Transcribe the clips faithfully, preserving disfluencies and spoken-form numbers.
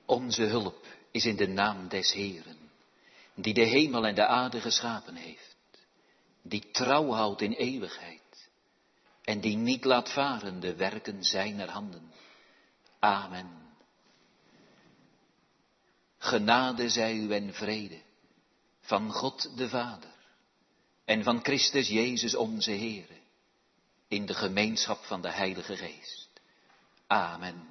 Onze hulp is in de naam des Heeren, die de hemel en de aarde geschapen heeft, die trouw houdt in eeuwigheid en die niet laat varen de werken zijner handen. Amen. Genade zij u en vrede van God de Vader en van Christus Jezus onze Heere, in de gemeenschap van de Heilige Geest. Amen.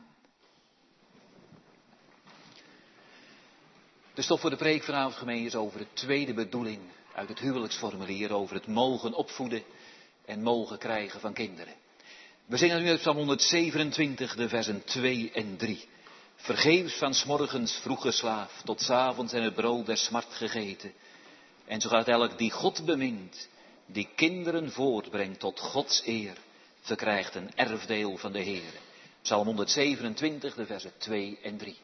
De stof voor de preek vanavond, gemeente, is over de tweede bedoeling uit het huwelijksformulier, over het mogen opvoeden en mogen krijgen van kinderen. We zingen nu uit Psalm honderdzevenentwintig, de versen twee en drie. Vergeefs van 's morgens vroeg geslaafd, tot 's avonds en het brood der smart gegeten. En zo gaat elk die God bemint, die kinderen voortbrengt tot Gods eer, verkrijgt een erfdeel van de Heere. Psalm honderdzevenentwintig, de versen twee en drie.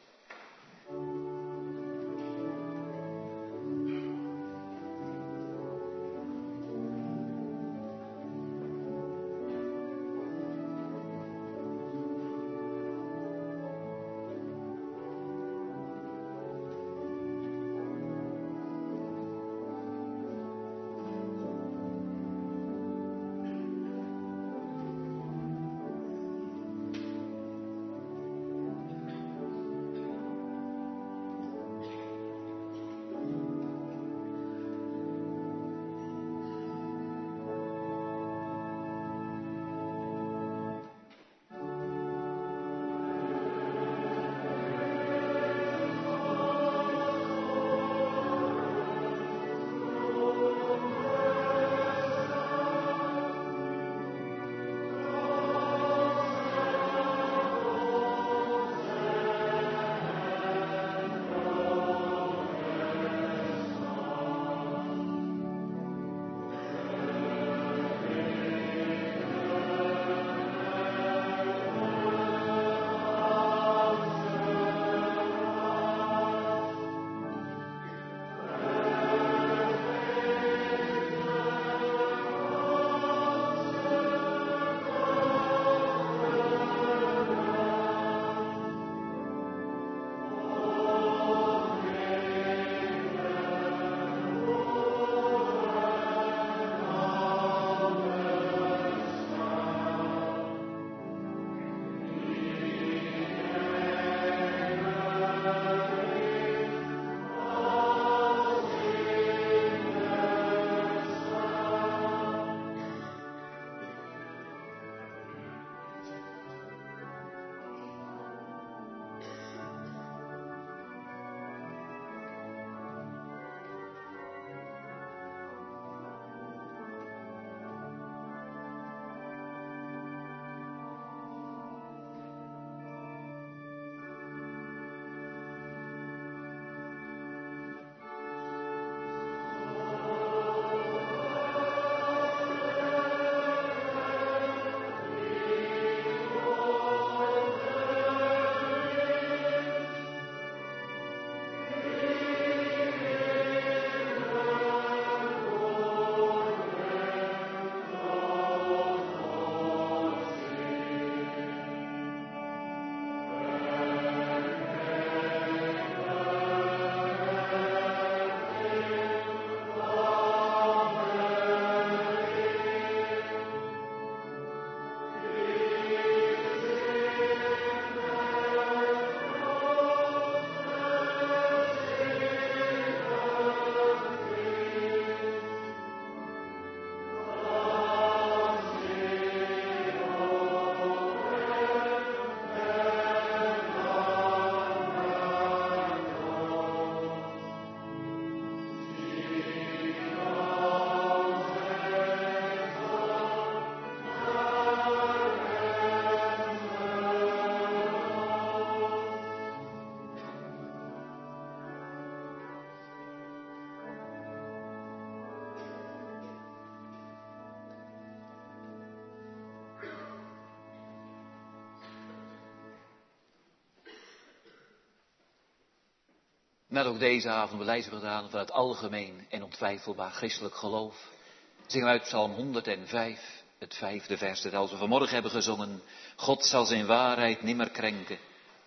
Net ook deze avond beleidsel gedaan van het algemeen en ontwijfelbaar christelijk geloof. Zingen we uit Psalm honderdvijf, het vijfde vers, dat als we vanmorgen hebben gezongen. God zal zijn waarheid nimmer krenken,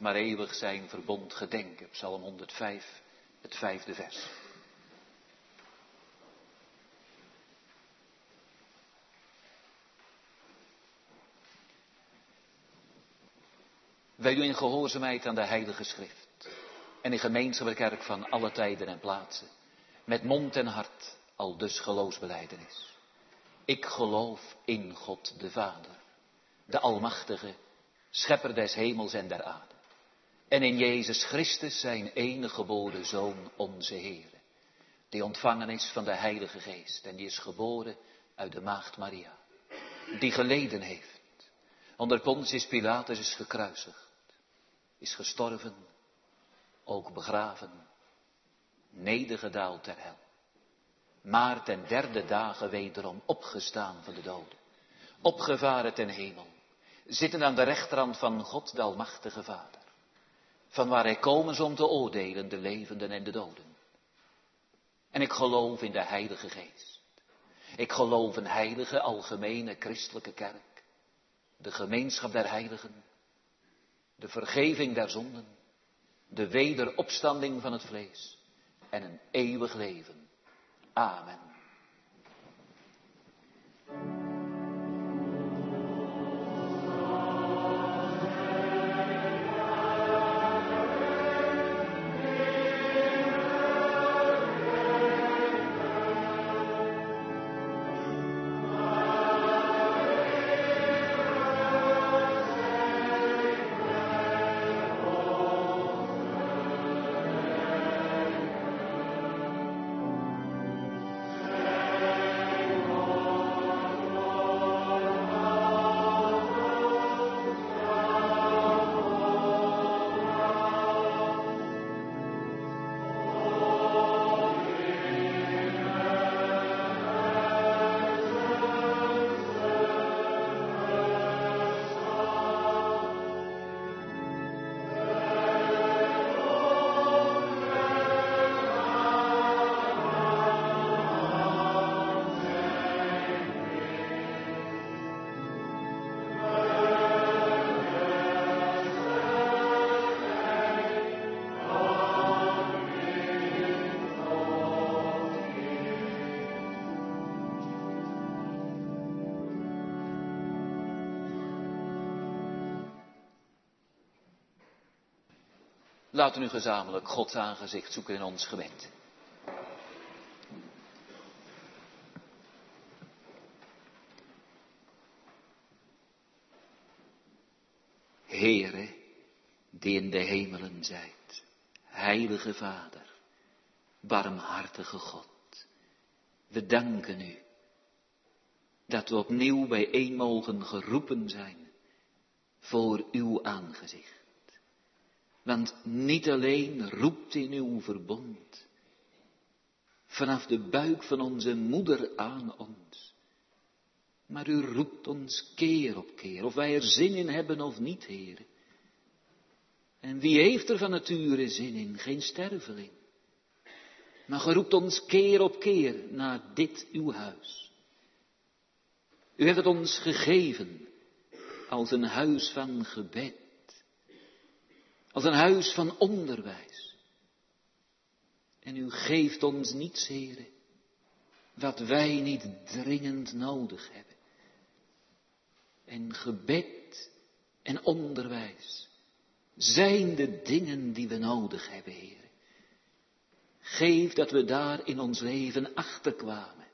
maar eeuwig zijn verbond gedenken. Psalm honderdvijf, het vijfde vers. Wij doen in gehoorzaamheid aan de Heilige Schrift en in gemeenschappelijke kerk van alle tijden en plaatsen, met mond en hart, al dus geloofsbelijdenis. Ik geloof in God de Vader, de Almachtige, Schepper des hemels en der aarde. En in Jezus Christus, zijn enige geboren Zoon, onze Heer, die ontvangen is van de Heilige Geest en die is geboren uit de Maagd Maria, die geleden heeft, onder Pontius Pilatus is gekruisigd, is gestorven, ook begraven, nedergedaald ter hel, maar ten derde dagen wederom opgestaan van de doden, opgevaren ten hemel, zitten aan de rechterhand van God de Almachtige Vader, van waar hij komen is om te oordelen de levenden en de doden. En ik geloof in de Heilige Geest. Ik geloof een heilige, algemene, christelijke kerk, de gemeenschap der heiligen, de vergeving der zonden, de wederopstanding van het vlees en een eeuwig leven. Amen. Laten we nu gezamenlijk Gods aangezicht zoeken in ons gebed. Heere, die in de hemelen zijt, heilige Vader, barmhartige God, we danken u dat we opnieuw bijeen mogen geroepen zijn voor uw aangezicht. Want niet alleen roept in uw verbond, vanaf de buik van onze moeder aan ons, maar u roept ons keer op keer, of wij er zin in hebben of niet, Heere. En wie heeft er van nature zin in? Geen sterveling. Maar ge roept ons keer op keer naar dit uw huis. U hebt het ons gegeven als een huis van gebed. Als een huis van onderwijs. En u geeft ons niets, Heere, wat wij niet dringend nodig hebben. En gebed en onderwijs zijn de dingen die we nodig hebben, Heere. Geef dat we daar in ons leven achterkwamen.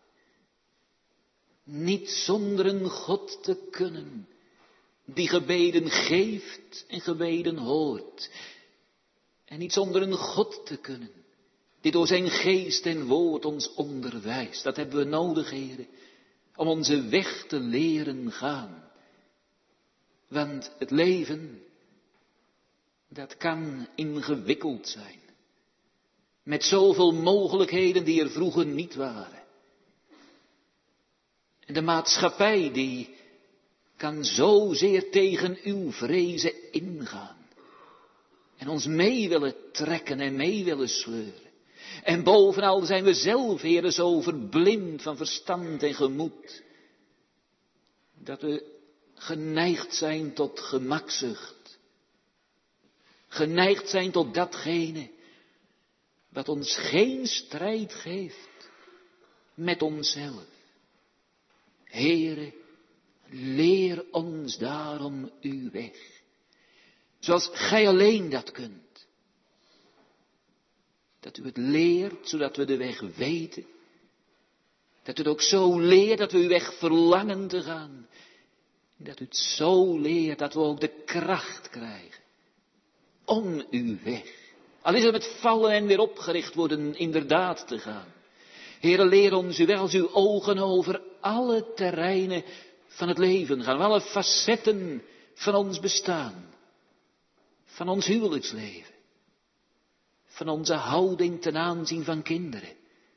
Niet zonder een God te kunnen, die gebeden geeft en gebeden hoort. En niet zonder een God te kunnen, die door zijn geest en woord ons onderwijst. Dat hebben we nodig, Heere, om onze weg te leren gaan. Want het leven, dat kan ingewikkeld zijn. Met zoveel mogelijkheden die er vroeger niet waren. En de maatschappij die kan zozeer tegen uw vrezen ingaan. En ons mee willen trekken en mee willen sleuren. En bovenal zijn we zelf, Heere, zo verblind van verstand en gemoed. Dat we geneigd zijn tot gemakzucht. Geneigd zijn tot datgene wat ons geen strijd geeft met onszelf. Heere, leer ons daarom uw weg. Zoals gij alleen dat kunt. Dat u het leert, zodat we de weg weten. Dat u het ook zo leert dat we uw weg verlangen te gaan. En dat u het zo leert dat we ook de kracht krijgen om uw weg. Al is het met vallen en weer opgericht worden inderdaad te gaan. Heere, leer ons uw weg als uw ogen over alle terreinen van het leven gaan. Alle facetten van ons bestaan. Van ons huwelijksleven. Van onze houding ten aanzien van kinderen.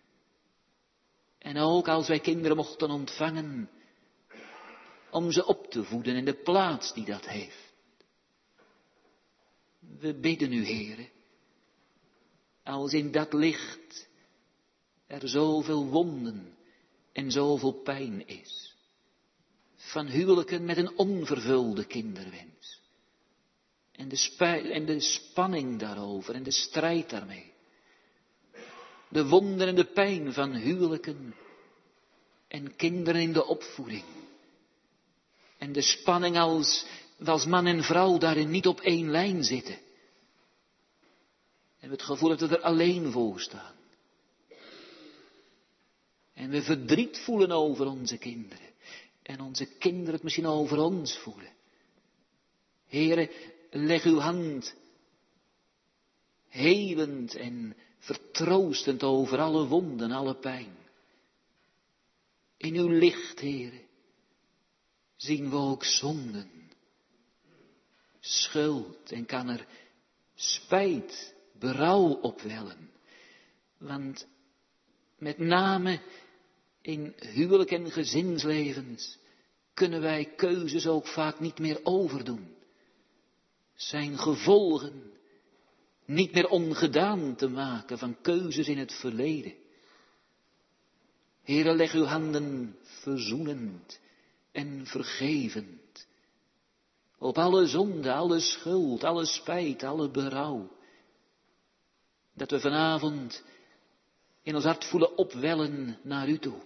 En ook als wij kinderen mochten ontvangen, om ze op te voeden in de plaats die dat heeft. We bidden u, Heere, als in dat licht er zoveel wonden en zoveel pijn is. Van huwelijken met een onvervulde kinderwens. En de, spu- en de spanning daarover en de strijd daarmee. De wonden en de pijn van huwelijken en kinderen in de opvoeding. En de spanning als, als man en vrouw daarin niet op één lijn zitten. En we het gevoel dat we er alleen voor staan. En we verdriet voelen over onze kinderen. En onze kinderen het misschien over ons voelen. Heere, leg uw hand helend en vertroostend over alle wonden, alle pijn. In uw licht, Heere, zien we ook zonden, schuld en kan er spijt, berouw opwellen. Want met name in huwelijk en gezinslevens kunnen wij keuzes ook vaak niet meer overdoen. Zijn gevolgen niet meer ongedaan te maken van keuzes in het verleden. Heere, leg uw handen verzoenend en vergevend op alle zonde, alle schuld, alle spijt, alle berouw. Dat we vanavond in ons hart voelen opwellen naar u toe.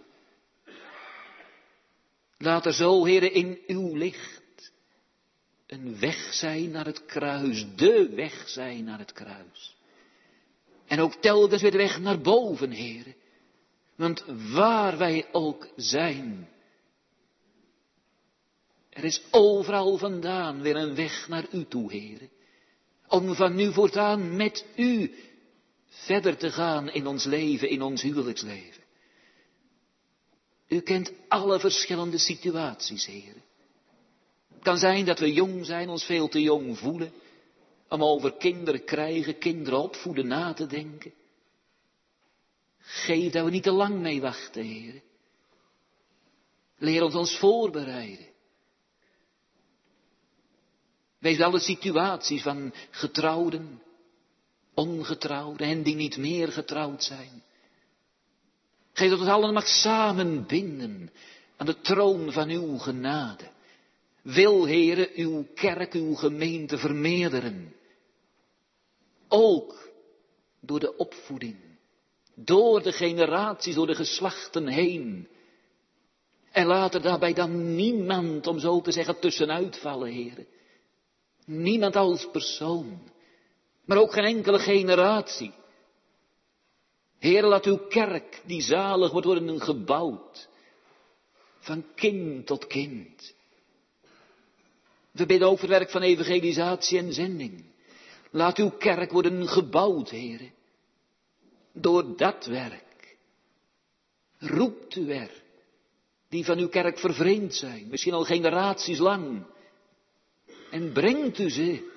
Laat er zo, Heere, in uw licht een weg zijn naar het kruis, de weg zijn naar het kruis. En ook telkens weer de weg naar boven, Heere. Want waar wij ook zijn, er is overal vandaan weer een weg naar u toe, Heere. Om van nu voortaan met u verder te gaan in ons leven, in ons huwelijksleven. U kent alle verschillende situaties, Heere. Het kan zijn dat we jong zijn, ons veel te jong voelen, om over kinderen krijgen, kinderen opvoeden na te denken. Geef dat we niet te lang mee wachten, Heere. Leer ons ons voorbereiden. Wees alle situaties van getrouwden, ongetrouwden en die niet meer getrouwd zijn. Geef dat ons allen mag samenbinden aan de troon van uw genade. Wil, Heere, uw kerk, uw gemeente vermeerderen. Ook door de opvoeding. Door de generaties, door de geslachten heen. En laat er daarbij dan niemand, om zo te zeggen, tussenuit vallen, Heere. Niemand als persoon. Maar ook geen enkele generatie. Heere, laat uw kerk, die zalig wordt worden gebouwd. Van kind tot kind. We bidden ook voor het werk van evangelisatie en zending. Laat uw kerk worden gebouwd, Heere. Door dat werk roept u er, die van uw kerk vervreemd zijn, misschien al generaties lang. En brengt u ze.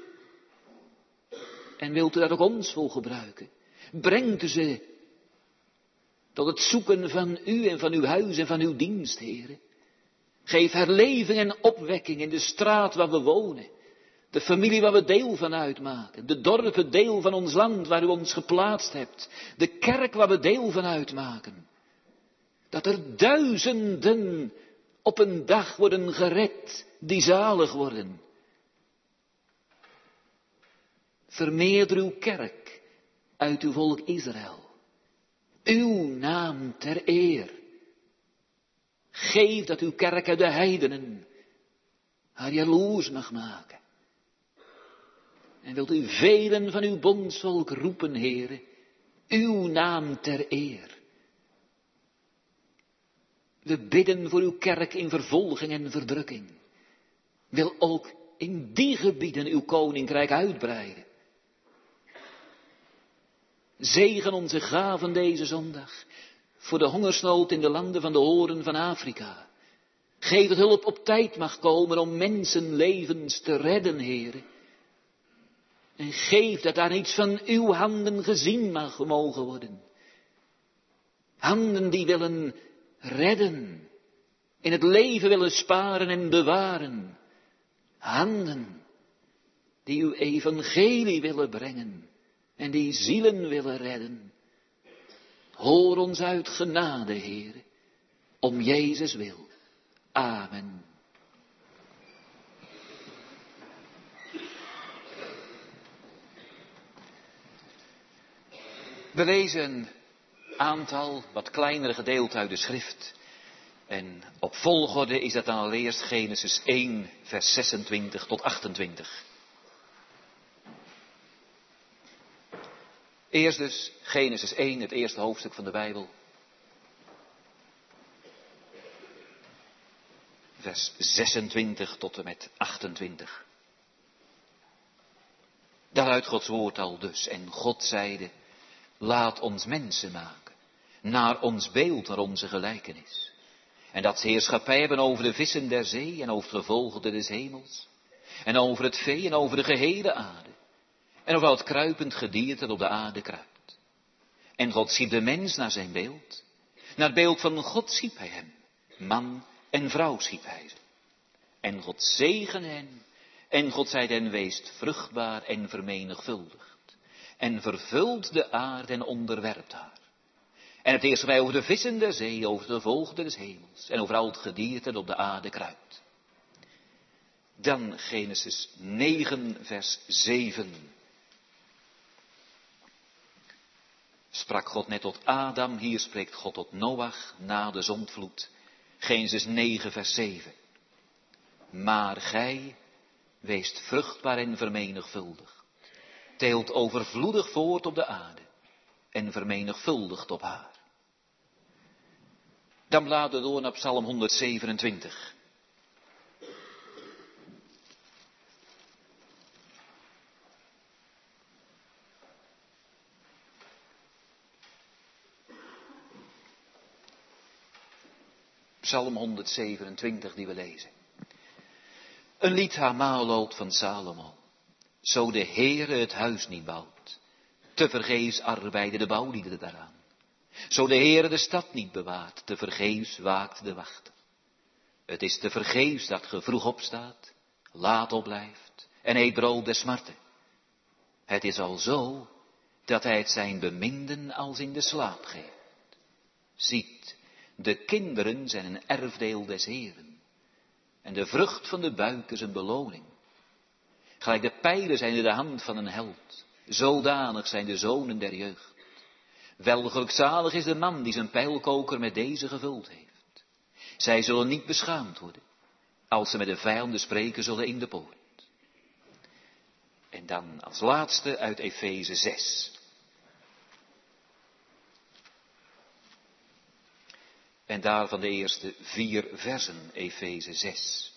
En wilt u dat ook ons voor gebruiken. Brengt u ze tot het zoeken van u en van uw huis en van uw dienst, Heere. Geef herleving en opwekking in de straat waar we wonen. De familie waar we deel van uitmaken. De dorpen deel van ons land waar u ons geplaatst hebt. De kerk waar we deel van uitmaken. Dat er duizenden op een dag worden gered die zalig worden. Vermeerder uw kerk uit uw volk Israël. Uw naam ter eer. Geef dat uw kerk uit de heidenen haar jaloers mag maken. En wilt u velen van uw bondsvolk roepen, Heere, uw naam ter eer. We bidden voor uw kerk in vervolging en verdrukking. Wil ook in die gebieden uw koninkrijk uitbreiden. Zegen onze gaven deze zondag voor de hongersnood in de landen van de horen van Afrika. Geef dat hulp op tijd mag komen om mensenlevens te redden, Heere. En geef dat daar iets van uw handen gezien mag mogen worden. Handen die willen redden, in het leven willen sparen en bewaren. Handen die uw evangelie willen brengen en die zielen willen redden. Hoor ons uit genade, Heere, om Jezus wil. Amen. We lezen een aantal wat kleinere gedeelten uit de schrift. En op volgorde is dat dan allereerst Genesis één, vers zesentwintig tot achtentwintig. Eerst dus Genesis één, het eerste hoofdstuk van de Bijbel. Vers zesentwintig tot en met achtentwintig. Daaruit Gods woord al dus. En God zeide, laat ons mensen maken, naar ons beeld, naar onze gelijkenis. En dat ze heerschappij hebben over de vissen der zee en over het gevogelte des hemels. En over het vee en over de gehele aarde. En over al het kruipend gedierte dat op de aarde kruipt. En God schiep de mens naar zijn beeld. Naar het beeld van God schiep hij hem. Man en vrouw schiep hij ze. En God zegene hen. En God zeide hen, weest vruchtbaar en vermenigvuldigd. En vervult de aarde en onderwerpt haar. En het eerste wij over de vissen der zee, over de gevogelte des hemels. En over al het gedierte dat op de aarde kruipt. Dan Genesis negen, vers zeven. Sprak God net tot Adam, hier spreekt God tot Noach na de zondvloed. Genesis negen, vers zeven. Maar gij, weest vruchtbaar en vermenigvuldigd. Teelt overvloedig voort op de aarde en vermenigvuldigt op haar. Dan bladeren we door naar Psalm honderdzevenentwintig. Psalm honderdzevenentwintig die we lezen. Een lied Hamaloot van Salomo. Zo de Heere het huis niet bouwt, te vergeefs arbeiden de bouwlieden daaraan. Zo de Heere de stad niet bewaart, te vergeefs waakt de wachter. Het is te vergeefs dat ge vroeg opstaat, laat opblijft en eet brood der smarten. Het is al zo dat hij het zijn beminden als in de slaap geeft. Ziet, de kinderen zijn een erfdeel des Heeren en de vrucht van de buik is een beloning. Gelijk de pijlen zijn in de hand van een held, zodanig zijn de zonen der jeugd. Wel gelukzalig is de man die zijn pijlkoker met deze gevuld heeft. Zij zullen niet beschaamd worden, als ze met de vijanden spreken zullen in de poort. En dan als laatste uit Efeze zes. En daarvan de eerste vier versen, Efeze zes.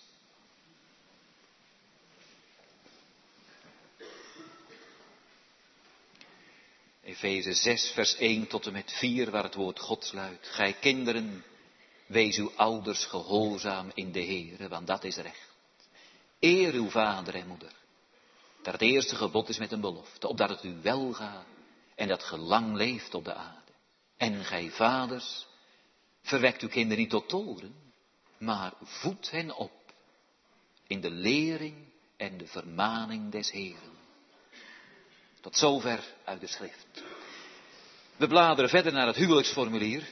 Efeze zes, vers één tot en met vier, waar het woord Gods luidt. Gij kinderen, wees uw ouders gehoorzaam in de Heere, want dat is recht. Eer uw vader en moeder. Dat het eerste gebod is met een belofte, opdat het u welgaat en dat ge lang leeft op de aarde. En gij vaders, verwekt uw kinderen niet tot toren, maar voed hen op in de lering en de vermaning des Heeren. Tot zover uit de schrift. We bladeren verder naar het huwelijksformulier.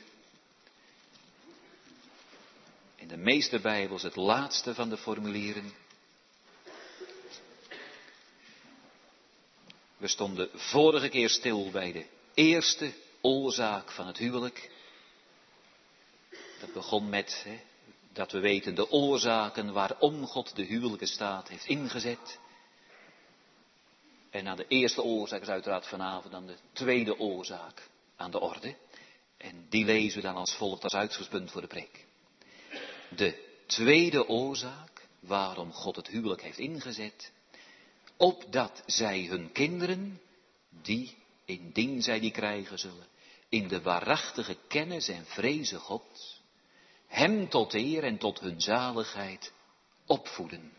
In de meeste Bijbels het laatste van de formulieren. We stonden vorige keer stil bij de eerste oorzaak van het huwelijk. Dat begon met hè, dat we weten de oorzaken waarom God de huwelijke staat heeft ingezet. En aan de eerste oorzaak is uiteraard vanavond dan de tweede oorzaak aan de orde. En die lezen we dan als volgt als uitgangspunt voor de preek. De tweede oorzaak waarom God het huwelijk heeft ingezet. Opdat zij hun kinderen, die, indien zij die krijgen zullen, in de waarachtige kennis en vrezen Gods, hem tot eer en tot hun zaligheid opvoeden.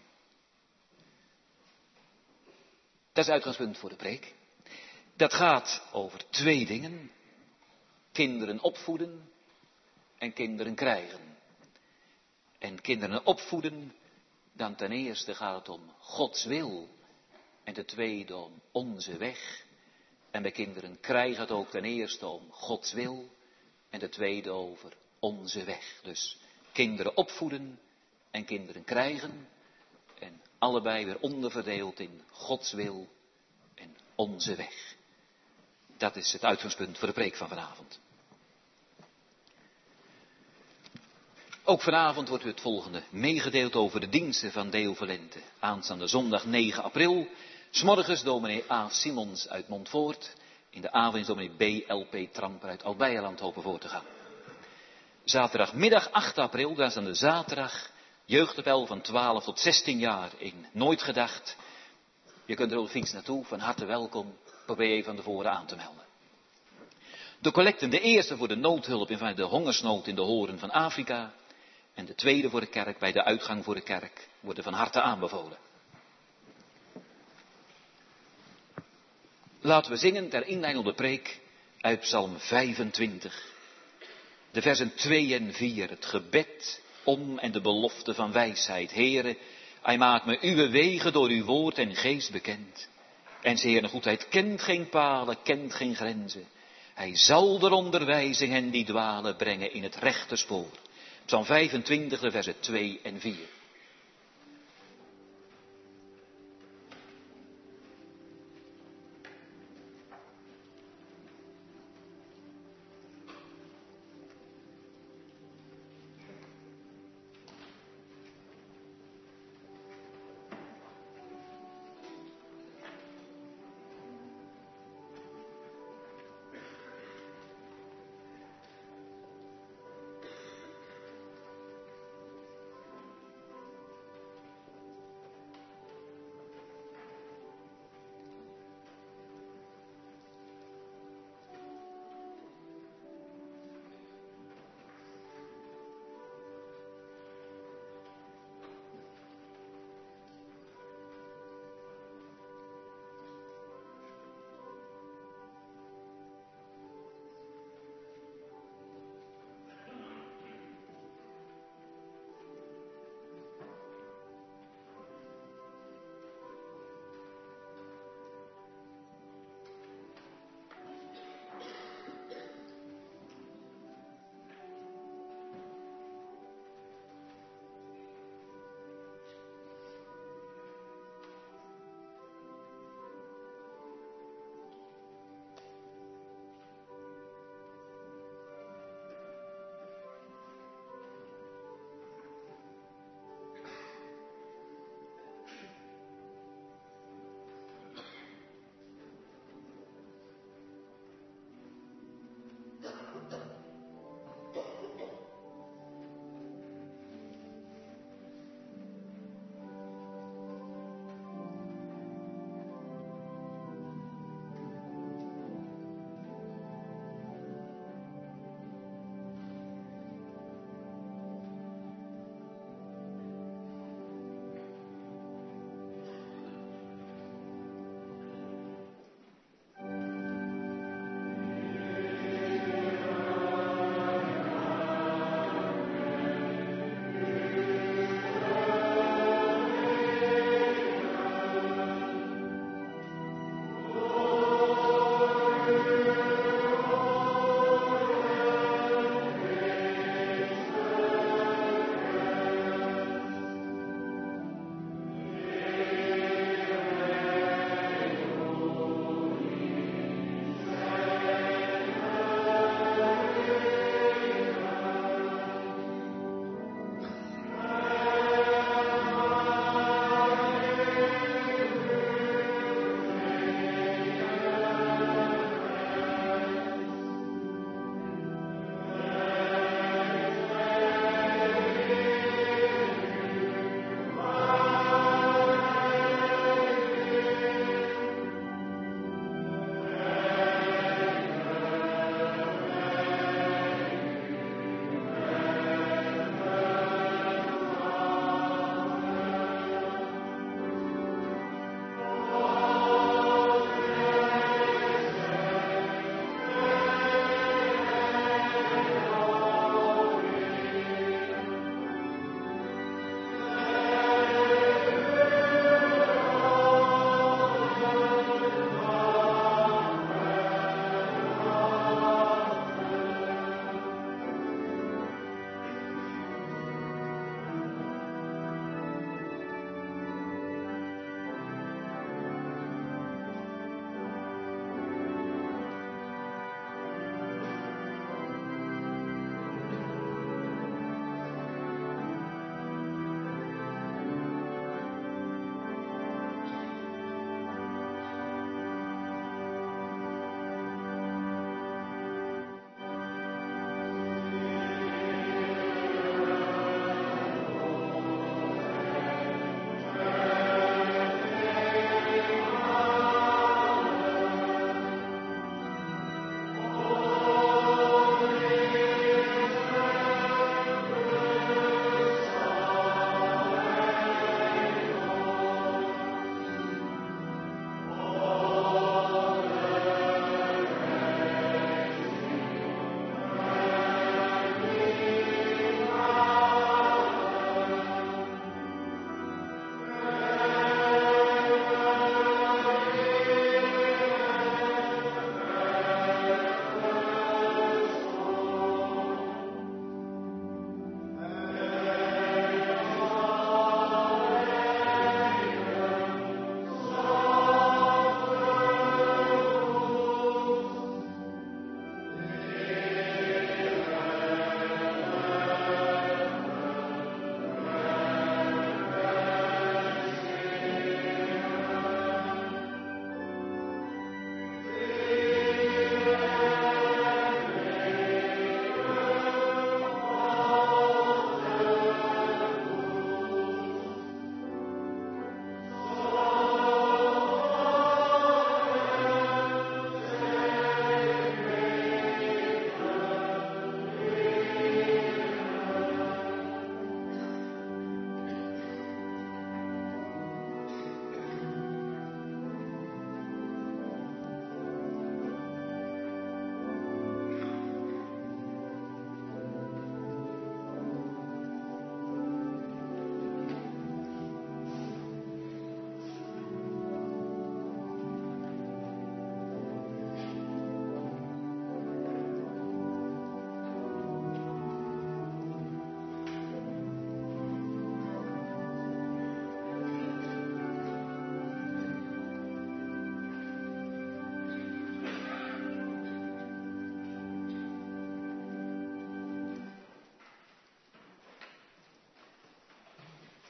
Dat is het uitgangspunt voor de preek. Dat gaat over twee dingen. Kinderen opvoeden en kinderen krijgen. En kinderen opvoeden, dan ten eerste gaat het om Gods wil. En ten tweede om onze weg. En bij kinderen krijgen het ook ten eerste om Gods wil. En ten tweede over onze weg. Dus kinderen opvoeden en kinderen krijgen. En allebei weer onderverdeeld in Gods wil en onze weg. Dat is het uitgangspunt voor de preek van vanavond. Ook vanavond wordt u het volgende meegedeeld over de diensten van Deo Volente. Aanstaande zondag negen april. 's Morgens dominee A. Simons uit Montfoort. In de avond is dominee B. L P. Tramper uit Albeijerland hopen voor te gaan. Zaterdagmiddag acht april, dat is dan de zaterdag. Jeugdappel van twaalf tot zestien jaar in Nooit Gedacht. Je kunt er op de fiets naartoe, van harte welkom. Probeer je van tevoren aan te melden. De collecten, de eerste voor de noodhulp in de hongersnood in de horen van Afrika. En de tweede voor de kerk, bij de uitgang voor de kerk, worden van harte aanbevolen. Laten we zingen ter inleiding op de preek uit Psalm vijfentwintig. De versen twee en vier, het gebed om en de belofte van wijsheid. Heere, hij maakt me uw wegen door uw woord en geest bekend. En zijn Heer goedheid kent geen palen, kent geen grenzen. Hij zal de onderwijzing hen die dwalen brengen in het rechte spoor. Psalm vijfentwintig, de versen twee en vier.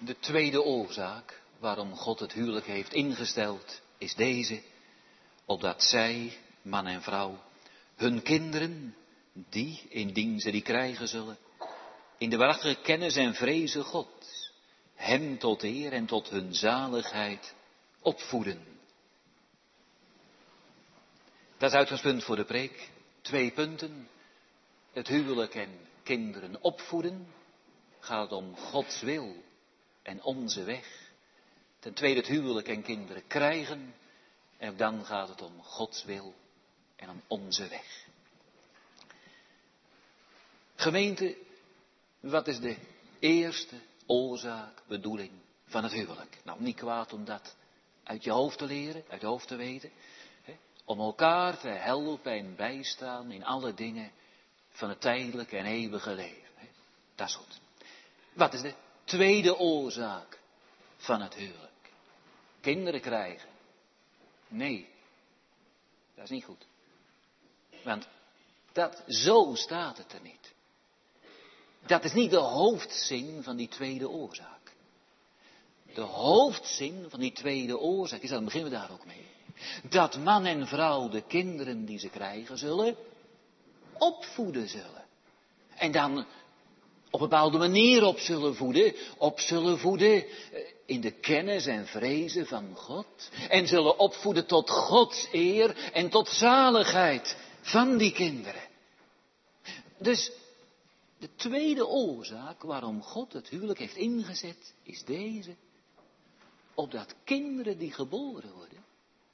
De tweede oorzaak waarom God het huwelijk heeft ingesteld, is deze. Opdat zij, man en vrouw, hun kinderen, die, indien ze die krijgen zullen, in de waarachtige kennis en vrezen God, hem tot eer en tot hun zaligheid opvoeden. Dat is uitgangspunt voor de preek. Twee punten. Het huwelijk en kinderen opvoeden. Gaat om Gods wil en onze weg. Ten tweede het huwelijk en kinderen krijgen. En ook dan gaat het om Gods wil en om onze weg. Gemeente, wat is de eerste oorzaak, bedoeling van het huwelijk? Nou, niet kwaad om dat uit je hoofd te leren, uit je hoofd te weten. Hè? Om elkaar te helpen en bijstaan in alle dingen van het tijdelijke en eeuwige leven. Hè? Dat is goed. Wat is de tweede oorzaak van het huwelijk? Kinderen krijgen. Nee, dat is niet goed. Want dat, zo staat het er niet. Dat is niet de hoofdzin van die tweede oorzaak. De hoofdzin van die tweede oorzaak is, dan beginnen we daar ook mee. Dat man en vrouw de kinderen die ze krijgen zullen opvoeden zullen. En dan op een bepaalde manier op zullen voeden. Op zullen voeden in de kennis en vrezen van God. En zullen opvoeden tot Gods eer en tot zaligheid van die kinderen. Dus de tweede oorzaak waarom God het huwelijk heeft ingezet, is deze. Opdat kinderen die geboren worden,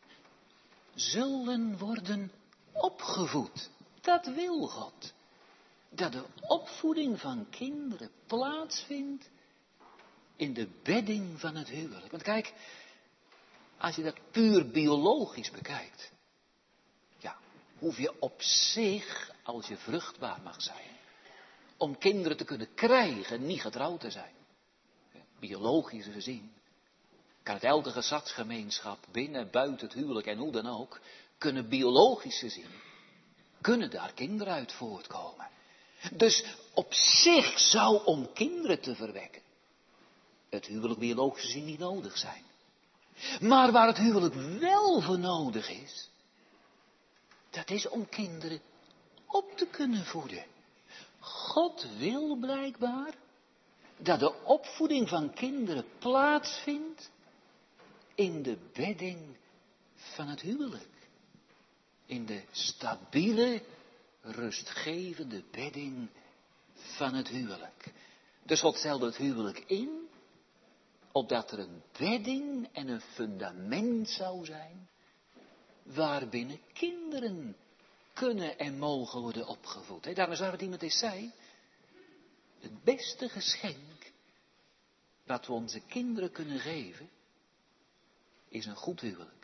zullen worden opgevoed. Dat wil God. Dat de opvoeding van kinderen plaatsvindt in de bedding van het huwelijk. Want kijk, als je dat puur biologisch bekijkt, ja, hoef je op zich, als je vruchtbaar mag zijn, om kinderen te kunnen krijgen, niet getrouwd te zijn. Biologisch gezien kan het elke geslachtsgemeenschap binnen, buiten het huwelijk en hoe dan ook, kunnen biologisch gezien, kunnen daar kinderen uit voortkomen. Dus op zich zou om kinderen te verwekken het huwelijk biologisch gezien niet nodig zijn. Maar waar het huwelijk wel voor nodig is, dat is om kinderen op te kunnen voeden. God wil blijkbaar dat de opvoeding van kinderen plaatsvindt in de bedding van het huwelijk. In de stabiele, rustgevende bedding van het huwelijk. Dus God stelde het huwelijk in, opdat er een bedding en een fundament zou zijn, waarbinnen kinderen kunnen en mogen worden opgevoed. He, daarom zou het iemand eens zei, het beste geschenk dat we onze kinderen kunnen geven, is een goed huwelijk.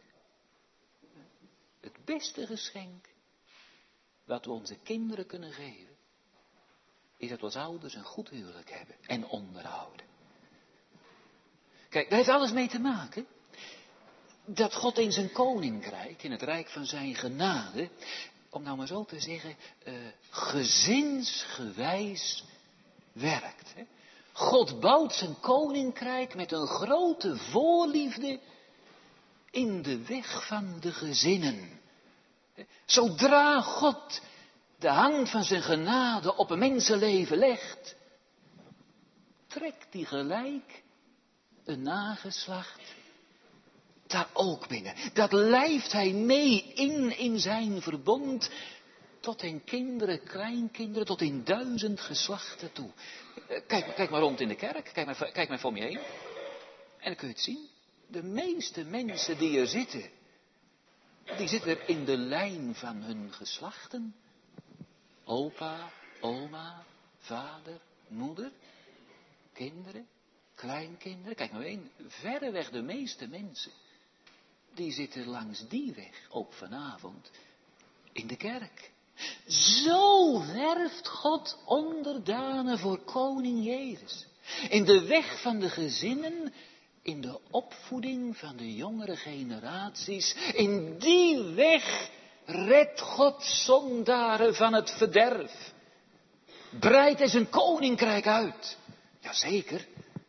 Het beste geschenk wat we onze kinderen kunnen geven, is dat we als ouders een goed huwelijk hebben en onderhouden. Kijk, daar heeft alles mee te maken dat God in zijn koninkrijk, in het rijk van zijn genade, om nou maar zo te zeggen, uh, gezinsgewijs werkt. Hè? God bouwt zijn koninkrijk met een grote voorliefde in de weg van de gezinnen. Zodra God de hand van zijn genade op een mensenleven legt, trekt hij gelijk een nageslacht daar ook binnen. Dat lijft hij mee in in zijn verbond, tot in kinderen, kleinkinderen, tot in duizend geslachten toe. Kijk, kijk maar rond in de kerk, kijk maar, kijk maar voor je heen. En dan kun je het zien. De meeste mensen die er zitten, die zitten er in de lijn van hun geslachten. Opa, oma, vader, moeder, kinderen, kleinkinderen. Kijk maar heen, verreweg de meeste mensen, die zitten langs die weg, ook vanavond, in de kerk. Zo werft God onderdanen voor koning Jezus. In de weg van de gezinnen, in de opvoeding van de jongere generaties. In die weg redt God zondaren van het verderf. Breidt hij zijn koninkrijk uit. Jazeker,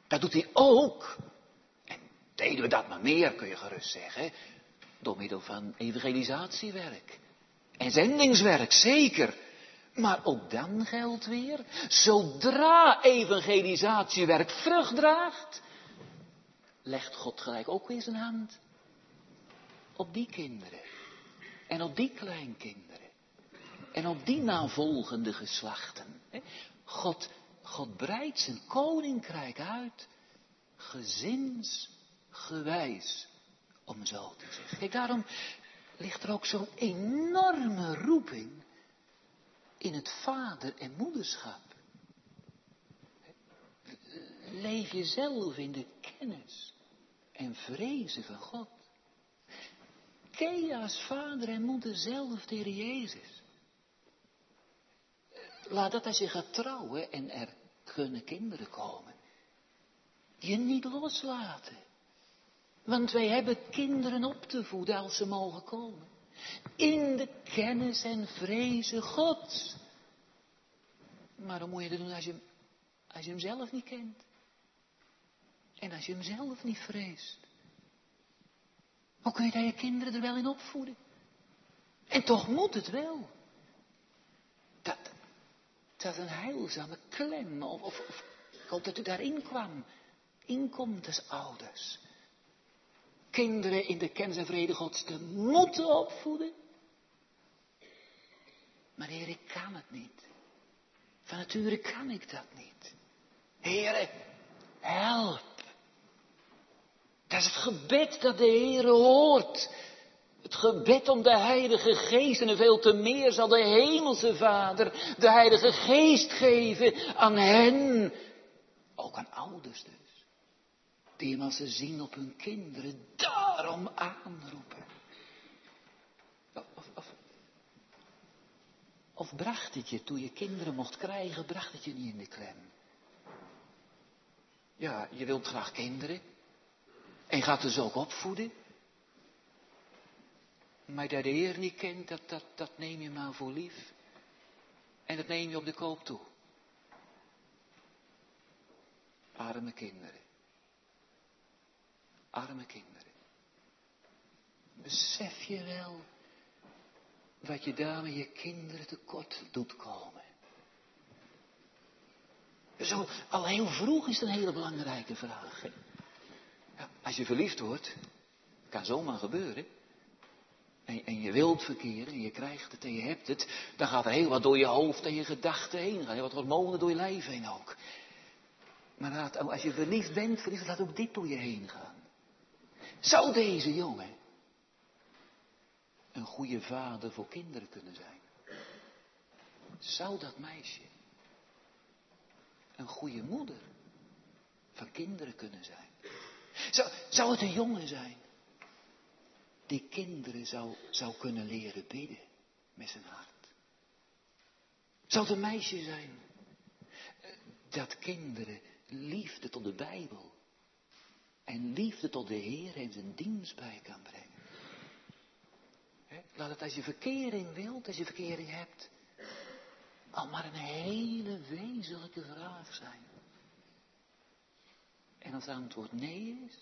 Dat doet hij ook. En deden we dat maar meer, kun je gerust zeggen. Door middel van evangelisatiewerk. En zendingswerk, zeker. Maar ook dan geldt weer, zodra evangelisatiewerk vrucht draagt, legt God gelijk ook weer zijn hand op die kinderen. En op die kleinkinderen. En op die navolgende geslachten. God, God breidt zijn koninkrijk uit, gezinsgewijs, om zo te zeggen. Kijk, daarom ligt er ook zo'n enorme roeping in het vader- en moederschap. Leef jezelf in de kennis en vrezen van God. Ken je als vader en moeder zelf de Heer Jezus. Laat dat als je gaat trouwen en er kunnen kinderen komen, je niet loslaten. Want wij hebben kinderen op te voeden als ze mogen komen. In de kennis en vrezen Gods. Maar dan moet je dat doen als je, als je hem zelf niet kent. En als je hem zelf niet vreest. Hoe kun je daar je kinderen er wel in opvoeden? En toch moet het wel. Dat, dat is een heilzame klem. Of, of, of ik hoop dat u daarin kwam. Inkomt als ouders. Kinderen in de kennis en vrede Gods te moeten opvoeden. Maar Heer, ik kan het niet. Van nature kan ik dat niet. Heer, help. Dat is het gebed dat de Heer hoort. Het gebed om de Heilige Geest. En veel te meer zal de Hemelse Vader de Heilige Geest geven aan hen. Ook aan ouders dus. Die hem als ze zien op hun kinderen daarom aanroepen. Of, of, of bracht het je, toen je kinderen mocht krijgen, bracht het je niet in de klem? Ja, je wilt graag kinderen. En gaat dus ook opvoeden. Maar dat de Heer niet kent, dat, dat, dat neem je maar voor lief. En dat neem je op de koop toe. Arme kinderen. Arme kinderen. Besef je wel wat je daar met je kinderen tekort doet komen? Zo, al heel vroeg is het een hele belangrijke vraag. Hè? Ja, als je verliefd wordt, kan zomaar gebeuren. En, en je wilt verkeren en je krijgt het en je hebt het. Dan gaat er heel wat door je hoofd en je gedachten heen. Gaan heel wat hormonen door je lijf heen ook. Maar laat, als je verliefd bent, verliefd, laat ook dit door je heen gaan. Zou deze jongen een goede vader voor kinderen kunnen zijn? Zou dat meisje een goede moeder van kinderen kunnen zijn? Zou, zou het een jongen zijn die kinderen zou, zou kunnen leren bidden met zijn hart? Zou het een meisje zijn dat kinderen liefde tot de Bijbel en liefde tot de Heer en zijn dienst bij kan brengen? He, laat het als je verkering wilt, als je verkering hebt, al maar een hele wezenlijke vraag zijn. En als het antwoord nee is,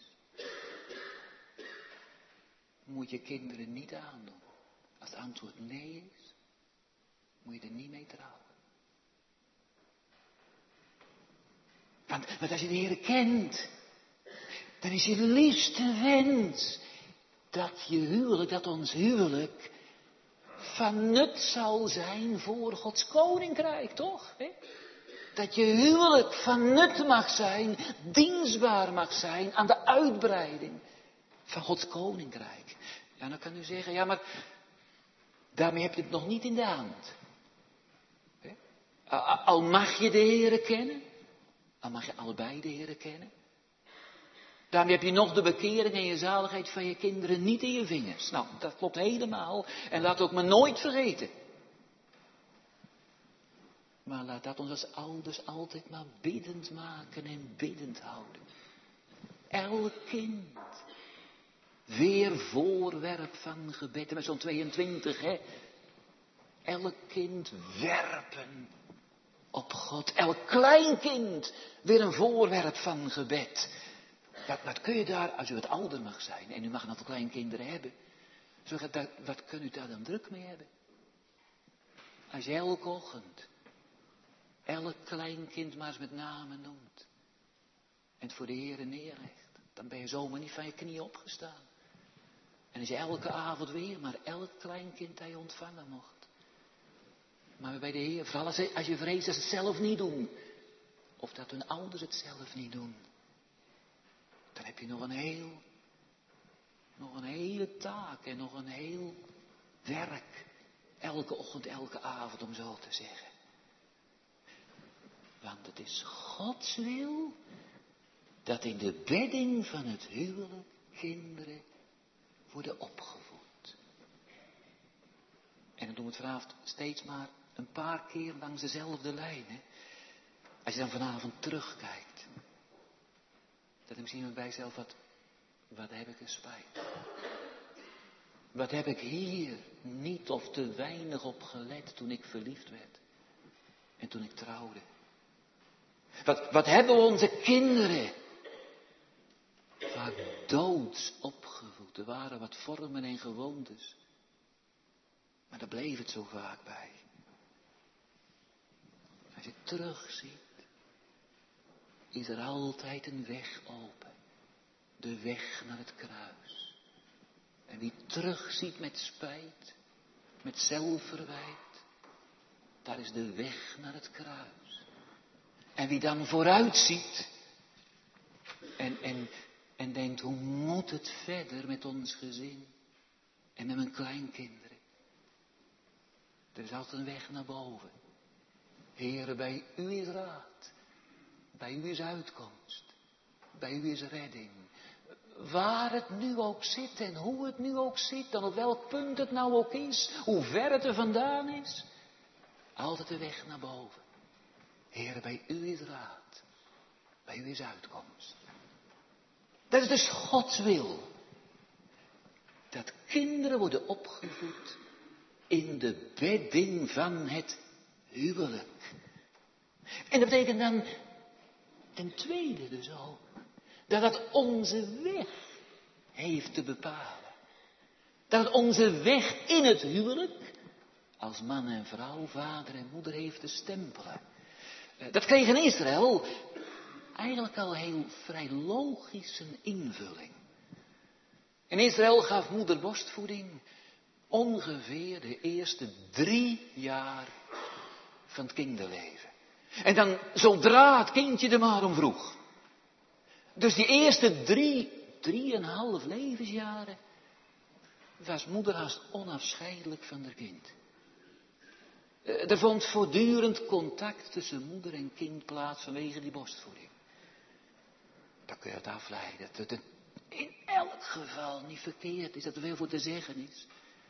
moet je kinderen niet aandoen. Als het antwoord nee is, moet je er niet mee trouwen. Want, want als je de Heer kent, dan is je liefste wens dat je huwelijk, dat ons huwelijk van nut zal zijn voor Gods koninkrijk, toch? Hè? Dat je huwelijk van nut mag zijn, dienstbaar mag zijn aan de uitbreiding van Gods koninkrijk. Ja, dan kan u zeggen, ja, maar daarmee heb je het nog niet in de hand. Hè? Al mag je de Heere kennen, al mag je allebei de Heere kennen. Daarmee heb je nog de bekering en je zaligheid van je kinderen niet in je vingers. Nou, dat klopt helemaal. En laat ook maar nooit vergeten. Maar laat dat ons als ouders altijd maar biddend maken en biddend houden. Elk kind. Weer voorwerp van gebed. En met zo'n tweeëntwintig, hè. Elk kind werpen op God. Elk kleinkind weer een voorwerp van gebed. Wat, wat kun je daar, als u wat ouder mag zijn en u mag nog kleinkinderen hebben. Zo, dat, wat kunt u daar dan druk mee hebben? Als je elke ochtend elk kleinkind maar eens met name noemt. En het voor de Heere neerlegt. Dan ben je zomaar niet van je knieën opgestaan. En als je elke avond weer maar elk kleinkind dat je ontvangen mocht. Maar bij de Heer, vooral als je, als je vreest dat ze het zelf niet doen. Of dat hun ouders het zelf niet doen. Dan heb je nog een heel, nog een hele taak en nog een heel werk. Elke ochtend, elke avond, om zo te zeggen. Want het is Gods wil dat in de bedding van het huwelijk kinderen worden opgevoed. En dan doen we het vanavond steeds maar een paar keer langs dezelfde lijn. Hè? Als je dan vanavond terugkijkt. Dat je misschien bij jezelf, wat, wat heb ik een spijt. Wat heb ik hier niet of te weinig op gelet toen ik verliefd werd. En toen ik trouwde. Wat, wat hebben onze kinderen vaak doods opgevoed. Er waren wat vormen en gewoontes. Maar daar bleef het zo vaak bij. Als je terugziet, is er altijd een weg open. De weg naar het kruis. En wie terugziet met spijt, met zelfverwijt, daar is de weg naar het kruis. En wie dan vooruitziet en, en, en denkt, hoe moet het verder met ons gezin en met mijn kleinkinderen? Er is altijd een weg naar boven. Heere, bij u is raad, bij u is uitkomst, bij u is redding. Waar het nu ook zit en hoe het nu ook zit, en op welk punt het nou ook is, hoe ver het er vandaan is, altijd de weg naar boven. Heere, bij u is raad, bij u is uitkomst. Dat is dus Gods wil. Dat kinderen worden opgevoed in de bedding van het huwelijk. En dat betekent dan ten tweede dus ook, dat het onze weg heeft te bepalen. Dat het onze weg in het huwelijk, als man en vrouw, vader en moeder, heeft te stempelen. Dat kreeg in Israël eigenlijk al heel vrij logisch een invulling. In Israël gaf moeder borstvoeding ongeveer de eerste drie jaar van het kinderleven. En dan zodra het kindje er maar om vroeg. Dus die eerste drie, drieënhalf levensjaren was moeder haast onafscheidelijk van haar kind. Er vond voortdurend contact tussen moeder en kind plaats vanwege die borstvoeding. Daar kun je het afleiden dat het in elk geval niet verkeerd is, dat er veel voor te zeggen is.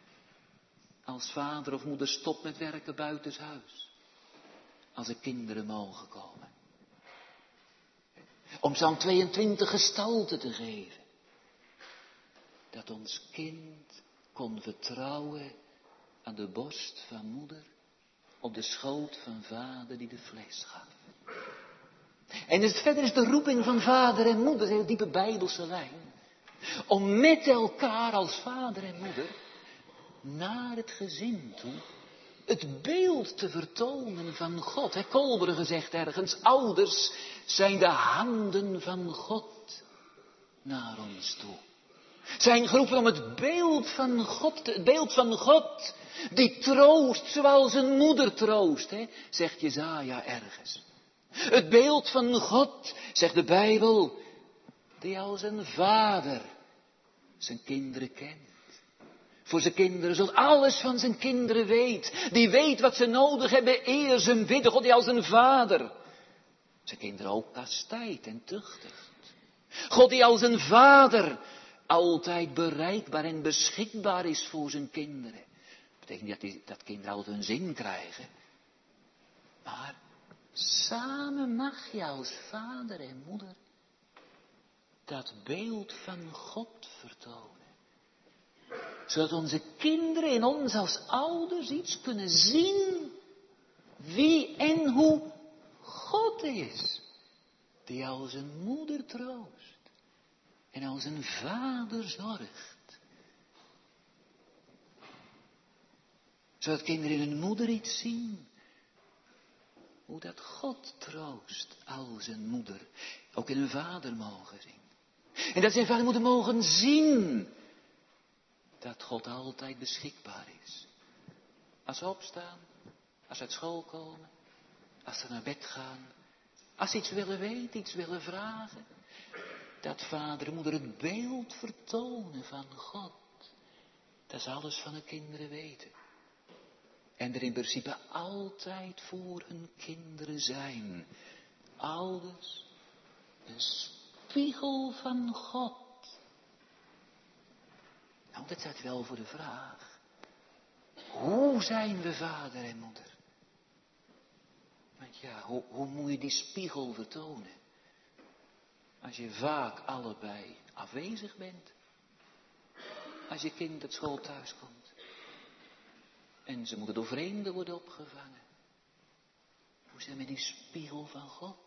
Als vader of moeder stopt met werken buitenshuis. Als er kinderen mogen komen. Om Psalm tweeëntwintig gestalte te geven. Dat ons kind kon vertrouwen aan de borst van moeder. Op de schoot van vader die de vlees gaf. En dus verder is de roeping van vader en moeder, een hele diepe bijbelse lijn. Om met elkaar als vader en moeder naar het gezin toe het beeld te vertonen van God. Hè, Kolbergen zegt ergens, ouders zijn de handen van God naar ons toe. Zijn geroepen om het beeld van God, het beeld van God, die troost zoals een moeder troost, hè, zegt Jesaja ergens. Het beeld van God, zegt de Bijbel, die als een vader zijn kinderen kent. Voor zijn kinderen, zoals alles van zijn kinderen weet. Die weet wat ze nodig hebben eer ze hem bidden. God die als een vader zijn kinderen ook kastijdt en tuchtigt. God die als een vader altijd bereikbaar en beschikbaar is voor zijn kinderen. Dat betekent niet dat, die, dat kinderen altijd hun zin krijgen. Maar samen mag je als vader en moeder dat beeld van God vertonen. Zodat onze kinderen in ons als ouders iets kunnen zien wie en hoe God is die als een moeder troost en als een vader zorgt. Zodat kinderen in hun moeder iets zien. Hoe dat God troost als een moeder ook in hun vader mogen zien. En dat zijn vader en moeder mogen zien dat God altijd beschikbaar is. Als ze opstaan, als ze uit school komen, als ze naar bed gaan, als ze iets willen weten, iets willen vragen. Dat vader en moeder het beeld vertonen van God. Dat ze alles van hun kinderen weten. En er in principe altijd voor hun kinderen zijn. Ouders, een spiegel van God. Nou, dat staat wel voor de vraag. Hoe zijn we vader en moeder? Want ja, hoe, hoe moet je die spiegel vertonen? Als je vaak allebei afwezig bent. Als je kind uit school thuis komt. En ze moeten door vreemden worden opgevangen. Hoe zijn we die spiegel van God?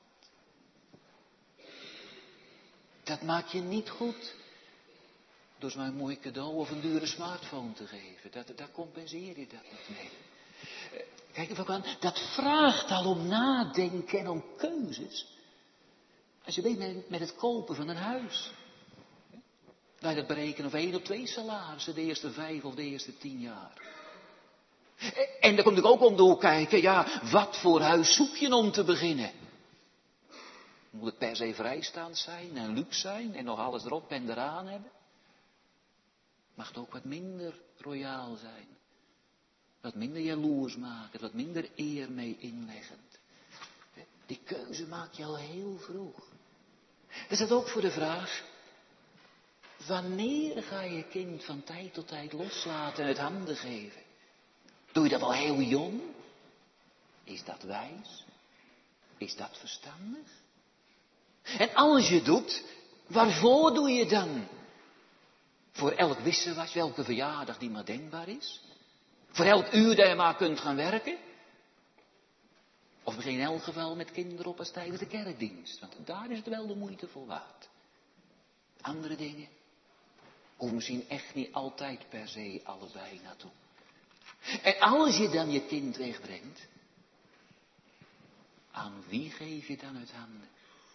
Dat maak je niet goed door ze maar een mooi cadeau of een dure smartphone te geven. Dat, daar compenseer je dat niet mee. Kijk even aan, dat vraagt al om nadenken en om keuzes. Als je weet met, met het kopen van een huis. Laat je dat berekenen of één of twee salarissen de eerste vijf of de eerste tien jaar. En daar komt ik ook om de hoek kijken, ja, wat voor huis zoek je om te beginnen? Moet het per se vrijstaand zijn en luxe zijn en nog alles erop en eraan hebben? Mag het ook wat minder royaal zijn? Wat minder jaloers maken, wat minder eer mee inleggend? Die keuze maak je al heel vroeg. Er staat ook voor de vraag, wanneer ga je kind van tijd tot tijd loslaten en het handen geven? Doe je dat al heel jong? Is dat wijs? Is dat verstandig? En als je het doet, waarvoor doe je dan? Voor elk wisselwas, welke verjaardag die maar denkbaar is? Voor elk uur dat je maar kunt gaan werken? Of misschien in elk geval met kinderen op als tijdens de kerkdienst. Want daar is het wel de moeite voor waard. Andere dingen hoeven misschien echt niet altijd per se allebei naartoe. En als je dan je kind wegbrengt, aan wie geef je dan uit handen?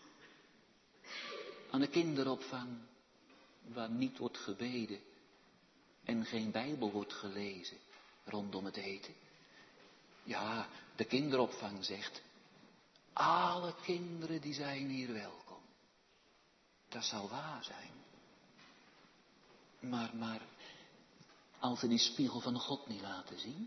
Aan de kinderopvang, waar niet wordt gebeden en geen Bijbel wordt gelezen rondom het eten. Ja, de kinderopvang zegt, alle kinderen die zijn hier welkom. Dat zal waar zijn. Maar, maar, als we die spiegel van God niet laten zien,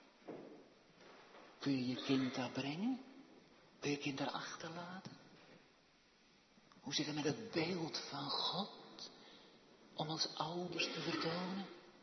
kun je je kind daar brengen? Kun je je kind daar achterlaten? Hoe zit het met het beeld van God om als ouders te vertonen?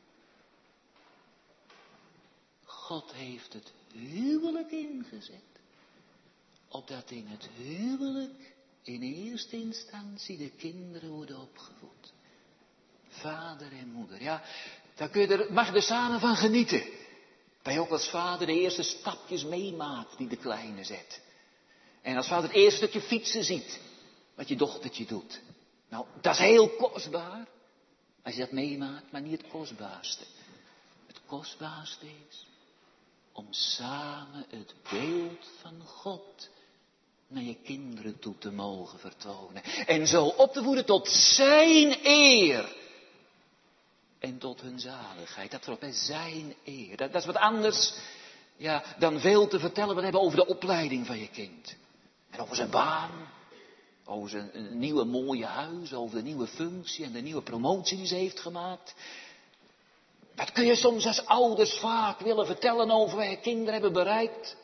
God heeft het huwelijk ingezet, opdat in het huwelijk in eerste instantie de kinderen worden opgevoed. Vader en moeder, ja, daar kun je er, mag je er samen van genieten. Dat je ook als vader de eerste stapjes meemaakt die de kleine zet. En als vader het eerste stukje fietsen ziet, wat je dochtertje doet. Nou, dat is heel kostbaar, als je dat meemaakt, maar niet het kostbaarste. Het kostbaarste is om samen het beeld van God naar je kinderen toe te mogen vertonen. En zo op te voeden tot zijn eer. En tot hun zaligheid. Dat erop is zijn eer. Dat, dat is wat anders, ja, dan veel te vertellen wat hebben over de opleiding van je kind. En over zijn baan. Over zijn een nieuwe mooie huis. Over de nieuwe functie en de nieuwe promotie die ze heeft gemaakt. Dat kun je soms als ouders vaak willen vertellen over wat je kinderen hebben bereikt.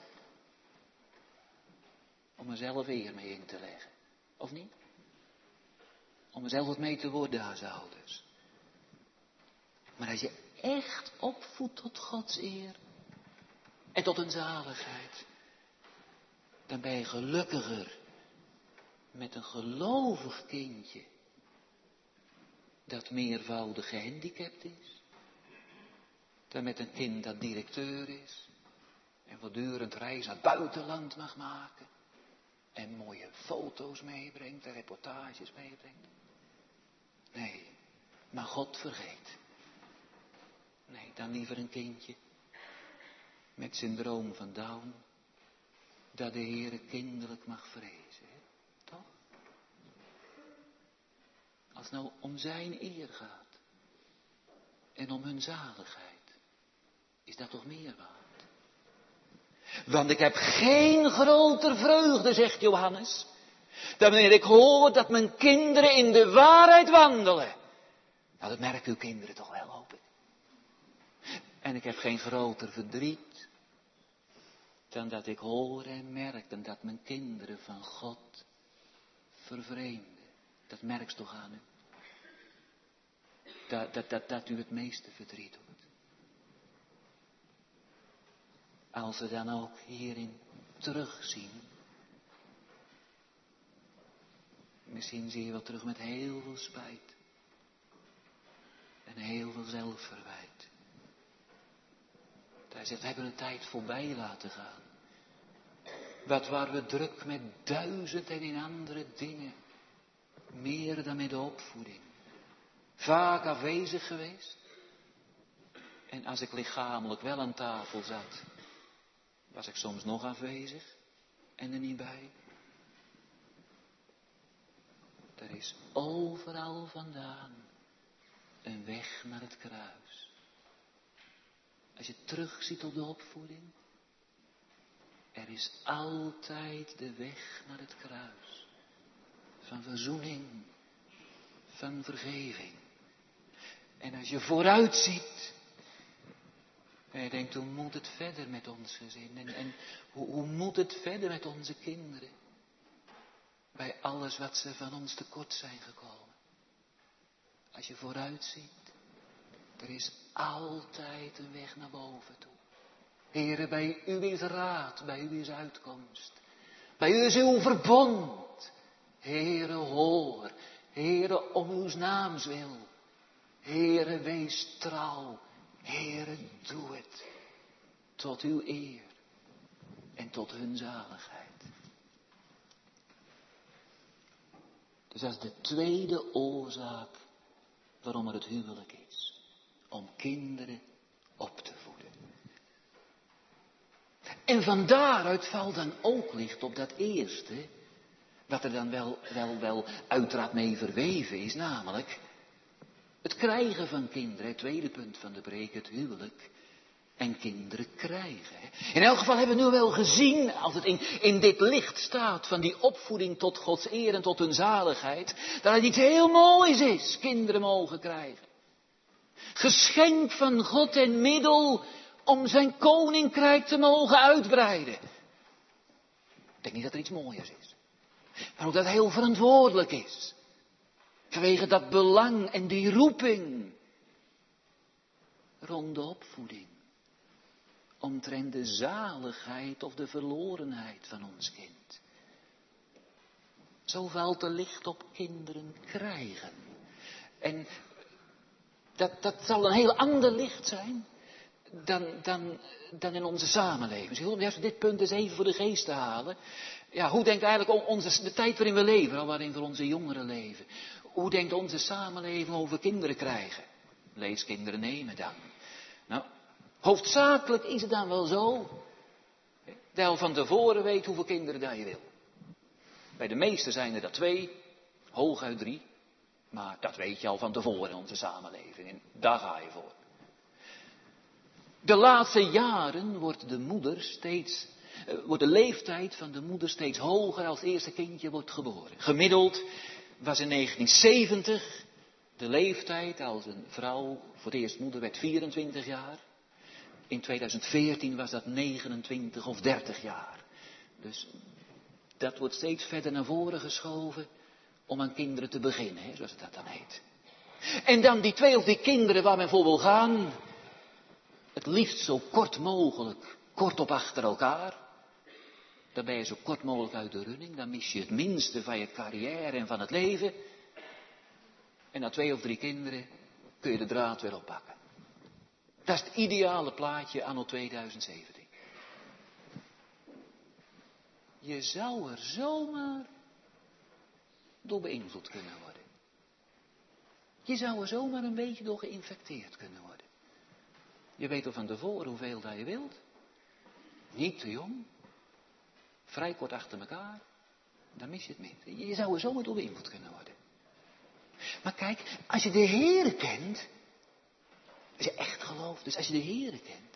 Om er zelf eer mee in te leggen. Of niet? Om er zelf wat mee te worden als ouders. Maar als je echt opvoedt tot Gods eer. En tot een zaligheid. Dan ben je gelukkiger. Met een gelovig kindje. Dat meervoudig gehandicapt is. Dan met een kind dat directeur is. En voortdurend reis naar het buitenland mag maken. en mooie foto's meebrengt en reportages meebrengt. Nee, maar God vergeet. Nee, dan liever een kindje met syndroom van Down, dat de Heere kinderlijk mag vrezen. Hè? Toch? Als het nou om zijn eer gaat en om hun zaligheid, is dat toch meer waard? Want ik heb geen groter vreugde, zegt Johannes, dan wanneer ik hoor dat mijn kinderen in de waarheid wandelen. Nou, dat merken uw kinderen toch wel, hoop ik. En ik heb geen groter verdriet dan dat ik hoor en merk dan dat mijn kinderen van God vervreemden. Dat merkt toch aan u. Dat, dat, dat, dat u het meeste verdriet doet. Als we dan ook hierin terugzien. Misschien zie je wel terug met heel veel spijt. En heel veel zelfverwijt. Hij zegt, we hebben een tijd voorbij laten gaan. Wat waren we druk met duizend en in andere dingen. Meer dan met de opvoeding. Vaak afwezig geweest. En als ik lichamelijk wel aan tafel zat, was ik soms nog afwezig en er niet bij. Er is overal vandaan een weg naar het kruis. Als je terugziet op de opvoeding, er is altijd de weg naar het kruis. Van verzoening, van vergeving. En als je vooruit ziet, en je denkt, hoe moet het verder met ons gezin? En, en hoe, hoe moet het verder met onze kinderen? Bij alles wat ze van ons tekort zijn gekomen. Als je vooruit ziet, er is altijd een weg naar boven toe. Heere, bij u is raad, bij u is uitkomst. Bij u is uw verbond. Heere, hoor. Heere, om uw naams wil. Heere, wees trouw. Heere, doe het. Tot uw eer. En tot hun zaligheid. Dus dat is de tweede oorzaak waarom er het huwelijk is. Om kinderen op te voeden. En van daaruit valt dan ook licht op dat eerste, wat er dan wel, wel, wel uiteraard mee verweven is, namelijk het krijgen van kinderen. Het tweede punt van de preek, het huwelijk en kinderen krijgen. In elk geval hebben we nu wel gezien, als het in, in dit licht staat van die opvoeding tot Gods eer en tot hun zaligheid, dat het iets heel moois is, kinderen mogen krijgen. Geschenk van God en middel om zijn koninkrijk te mogen uitbreiden. Ik denk niet dat er iets mooiers is. Maar ook dat het heel verantwoordelijk is. Vanwege dat belang en die roeping. Rond de opvoeding. Omtrent de zaligheid of de verlorenheid van ons kind. Zo valt er licht op kinderen krijgen. En dat, dat zal een heel ander licht zijn. Dan, dan, dan in onze samenleving. Dus ik wil om juist dit punt eens even voor de geest te halen. Ja, hoe denkt eigenlijk onze, de tijd waarin we leven, al waarin we onze jongeren leven. Hoe denkt onze samenleving over kinderen krijgen? Lees kinderen nemen dan. Nou, hoofdzakelijk is het dan wel zo. Dat je al van tevoren weet hoeveel kinderen dat je wil. Bij de meesten zijn er dat twee, hooguit drie. Maar dat weet je al van tevoren in onze samenleving. En daar ga je voor. De laatste jaren wordt de moeder steeds, uh, wordt de leeftijd van de moeder steeds hoger als het eerste kindje wordt geboren. Gemiddeld was in negentien zeventig de leeftijd als een vrouw voor het eerst moeder werd vierentwintig jaar. In tweeduizend veertien was dat negenentwintig of dertig jaar. Dus dat wordt steeds verder naar voren geschoven om aan kinderen te beginnen, hè, zoals het dat dan heet. En dan die twee of die kinderen waar men voor wil gaan. Het liefst zo kort mogelijk, kort op achter elkaar. Dan ben je zo kort mogelijk uit de running. Dan mis je het minste van je carrière en van het leven. En na twee of drie kinderen kun je de draad weer oppakken. Dat is het ideale plaatje anno tweeduizend zeventien. Je zou er zomaar door beïnvloed kunnen worden. Je zou er zomaar een beetje door geïnfecteerd kunnen worden. Je weet al van tevoren hoeveel dat je wilt. Niet te jong. Vrij kort achter elkaar. Dan mis je het niet. Je zou er zomaar door beïnvloed kunnen worden. Maar kijk, als je de Heere kent. Als je echt gelooft, dus als je de Heere kent.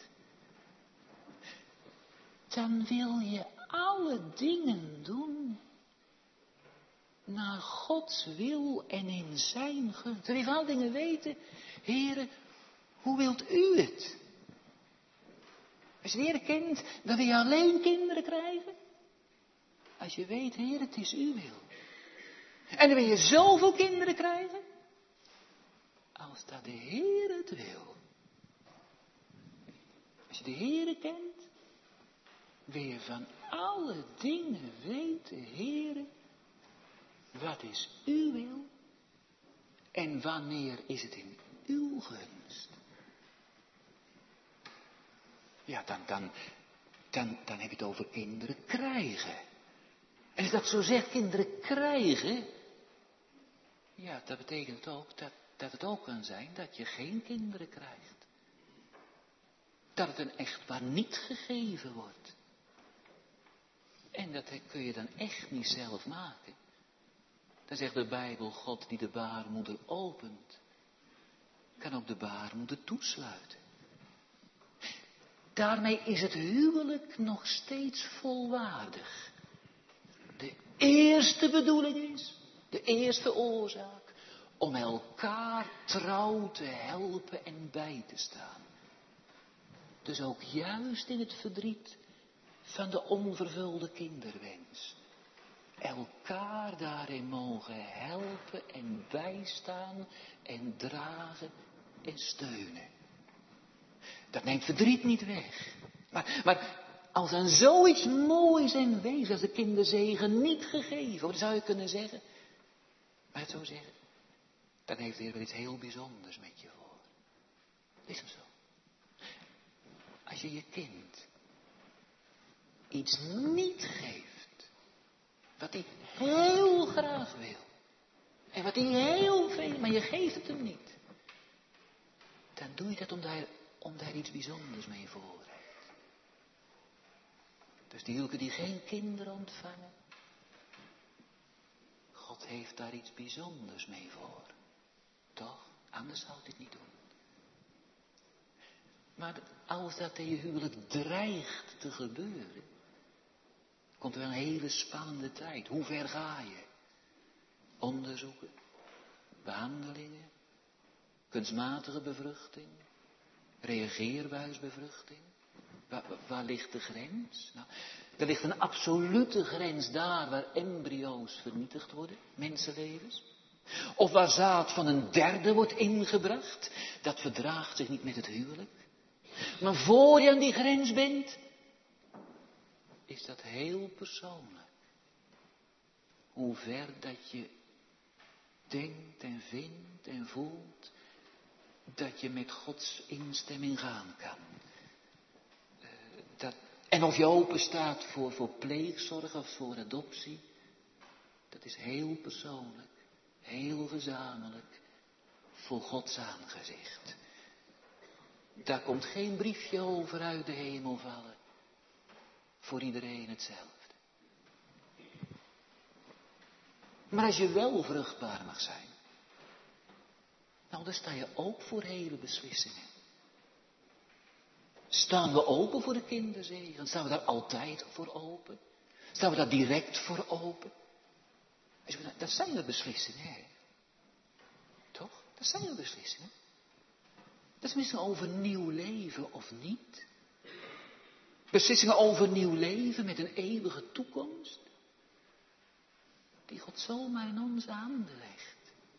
Dan wil je alle dingen doen naar Gods wil en in zijn gunst. Dan wil je van alle dingen weten, Heere, hoe wilt u het? Als je de Heere kent, dan wil je alleen kinderen krijgen. Als je weet, Heer, het is uw wil. En dan wil je zoveel kinderen krijgen. Als dat de Heer het wil. Als je de Heer kent, wil je van alle dingen weten, Heer, wat is uw wil? En wanneer is het in uw gunst? Ja, dan, dan, dan, dan heb je het over kinderen krijgen. En als dat zo zegt, kinderen krijgen. Ja, dat betekent ook dat, dat het ook kan zijn dat je geen kinderen krijgt. Dat het een echtpaar niet gegeven wordt. En dat kun je dan echt niet zelf maken. Dan zegt de Bijbel, God die de baarmoeder opent, kan ook de baarmoeder toesluiten. Daarmee is het huwelijk nog steeds volwaardig. De eerste bedoeling is, de eerste oorzaak, om elkaar trouw te helpen en bij te staan. Dus ook juist in het verdriet van de onvervulde kinderwens. Elkaar daarin mogen helpen en bijstaan en dragen en steunen. Dat neemt verdriet niet weg. Maar, maar als aan zoiets moois en wees als de kinderzegen niet gegeven wordt, zou je kunnen zeggen, maar het zo zeggen, dan heeft de Heer wel iets heel bijzonders met je voor. Is het zo? Als je je kind iets niet geeft, wat hij heel graag wil, en wat hij heel veel, maar je geeft het hem niet, dan doe je dat omdat hij, omdat hij iets bijzonders mee voor heeft. Dus die huwelijken die geen kinderen ontvangen, God heeft daar iets bijzonders mee voor. Toch? Anders zou hij het niet doen. Maar als dat in je huwelijk dreigt te gebeuren, komt er wel een hele spannende tijd. Hoe ver ga je? Onderzoeken, behandelingen, kunstmatige bevruchting, reageerbuisbevruchting. Waar, waar ligt de grens? Nou, er ligt een absolute grens daar waar embryo's vernietigd worden, mensenlevens. Of waar zaad van een derde wordt ingebracht, dat verdraagt zich niet met het huwelijk. Maar voor je aan die grens bent, is dat heel persoonlijk. Hoe ver dat je denkt en vindt en voelt, dat je met Gods instemming gaan kan. Uh, dat, en of je open staat voor, voor pleegzorg of voor adoptie, dat is heel persoonlijk, heel gezamenlijk, voor Gods aangezicht. Daar komt geen briefje over uit de hemel vallen. Voor iedereen hetzelfde. Maar als je wel vruchtbaar mag zijn, nou dan sta je ook voor hele beslissingen. Staan we open voor de kinderzegen? Staan we daar altijd voor open? Staan we daar direct voor open? Dat zijn de beslissingen, hè? Toch? Dat zijn de beslissingen. Dat is misschien over nieuw leven of niet. Beslissingen over nieuw leven met een eeuwige toekomst. Die God zomaar in onze handen legt.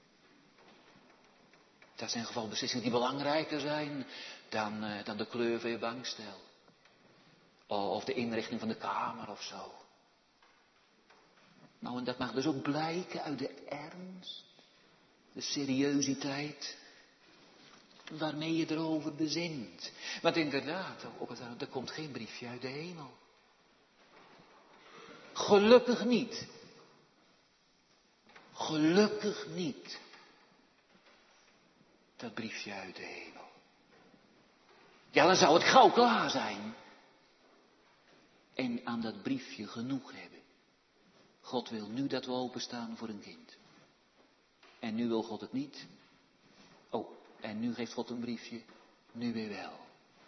Dat zijn geval beslissingen die belangrijker zijn dan, uh, dan de kleur van je bankstel. Of de inrichting van de kamer of zo. Nou, en dat mag dus ook blijken uit de ernst, de seriositeit waarmee je erover bezint. Want inderdaad, ook, er komt geen briefje uit de hemel. Gelukkig niet. Gelukkig niet. Dat briefje uit de hemel. Ja, dan zou het gauw klaar zijn. En aan dat briefje genoeg hebben. God wil nu dat we openstaan voor een kind. En nu wil God het niet. Oh, en nu geeft God een briefje. Nu weer wel.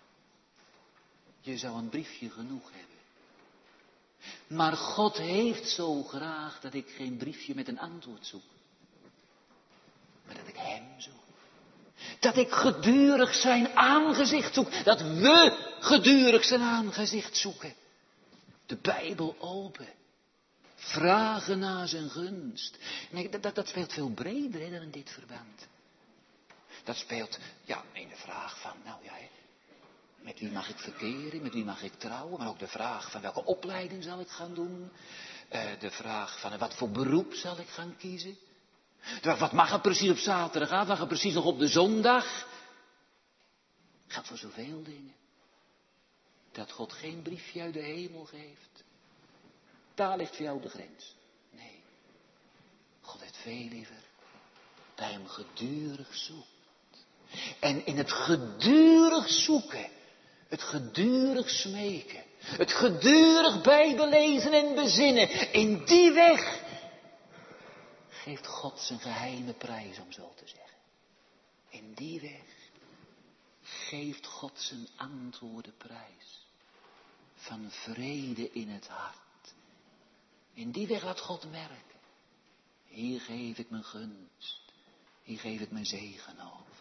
Je zou een briefje genoeg hebben. Maar God heeft zo graag dat ik geen briefje met een antwoord zoek. Maar dat ik hem zoek. Dat ik gedurig zijn aangezicht zoek. Dat we gedurig zijn aangezicht zoeken. De Bijbel open. Vragen naar zijn gunst. Nee, dat, dat, dat speelt veel breder hè, dan in dit verband. Dat speelt, ja, in de vraag van, nou ja, hè, met wie mag ik verkeren, met wie mag ik trouwen. Maar ook de vraag van welke opleiding zal ik gaan doen. Uh, de vraag van wat voor beroep zal ik gaan kiezen. Wat mag er precies op zaterdag aan, wat mag er precies nog op de zondag. Gaat voor zoveel dingen. Dat God geen briefje uit de hemel geeft. Daar ligt voor jou de grens. Nee. God heeft veel liever dat hij hem gedurig zoekt. En in het gedurig zoeken, het gedurig smeken, het gedurig bijbelezen en bezinnen, in die weg geeft God zijn geheime prijs, om zo te zeggen. In die weg geeft God zijn antwoorden prijs. Van vrede in het hart. In die weg laat God merken. Hier geef ik mijn gunst. Hier geef ik mijn zegen over.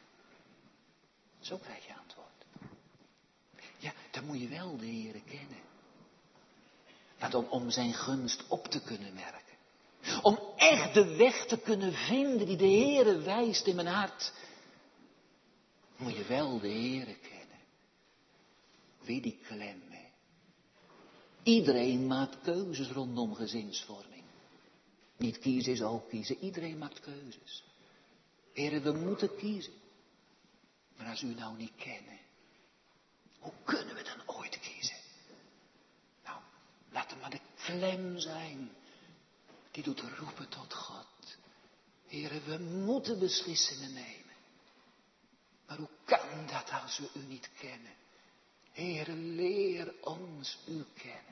Zo krijg je antwoord. Ja, dan moet je wel de Heere kennen. Want om, om zijn gunst op te kunnen merken. Om echt de weg te kunnen vinden die de Heere wijst in mijn hart. Moet je wel de Heere kennen. Wie die klem, hè. Iedereen maakt keuzes rondom gezinsvorming. Niet kiezen is ook kiezen. Iedereen maakt keuzes. Heren, we moeten kiezen. Maar als u nou niet kennen, hoe kunnen we dan ooit kiezen? Nou, laat het maar de klem zijn. Die doet roepen tot God. Heren, we moeten beslissingen nemen. Maar hoe kan dat als we u niet kennen? Heere, leer ons u kennen.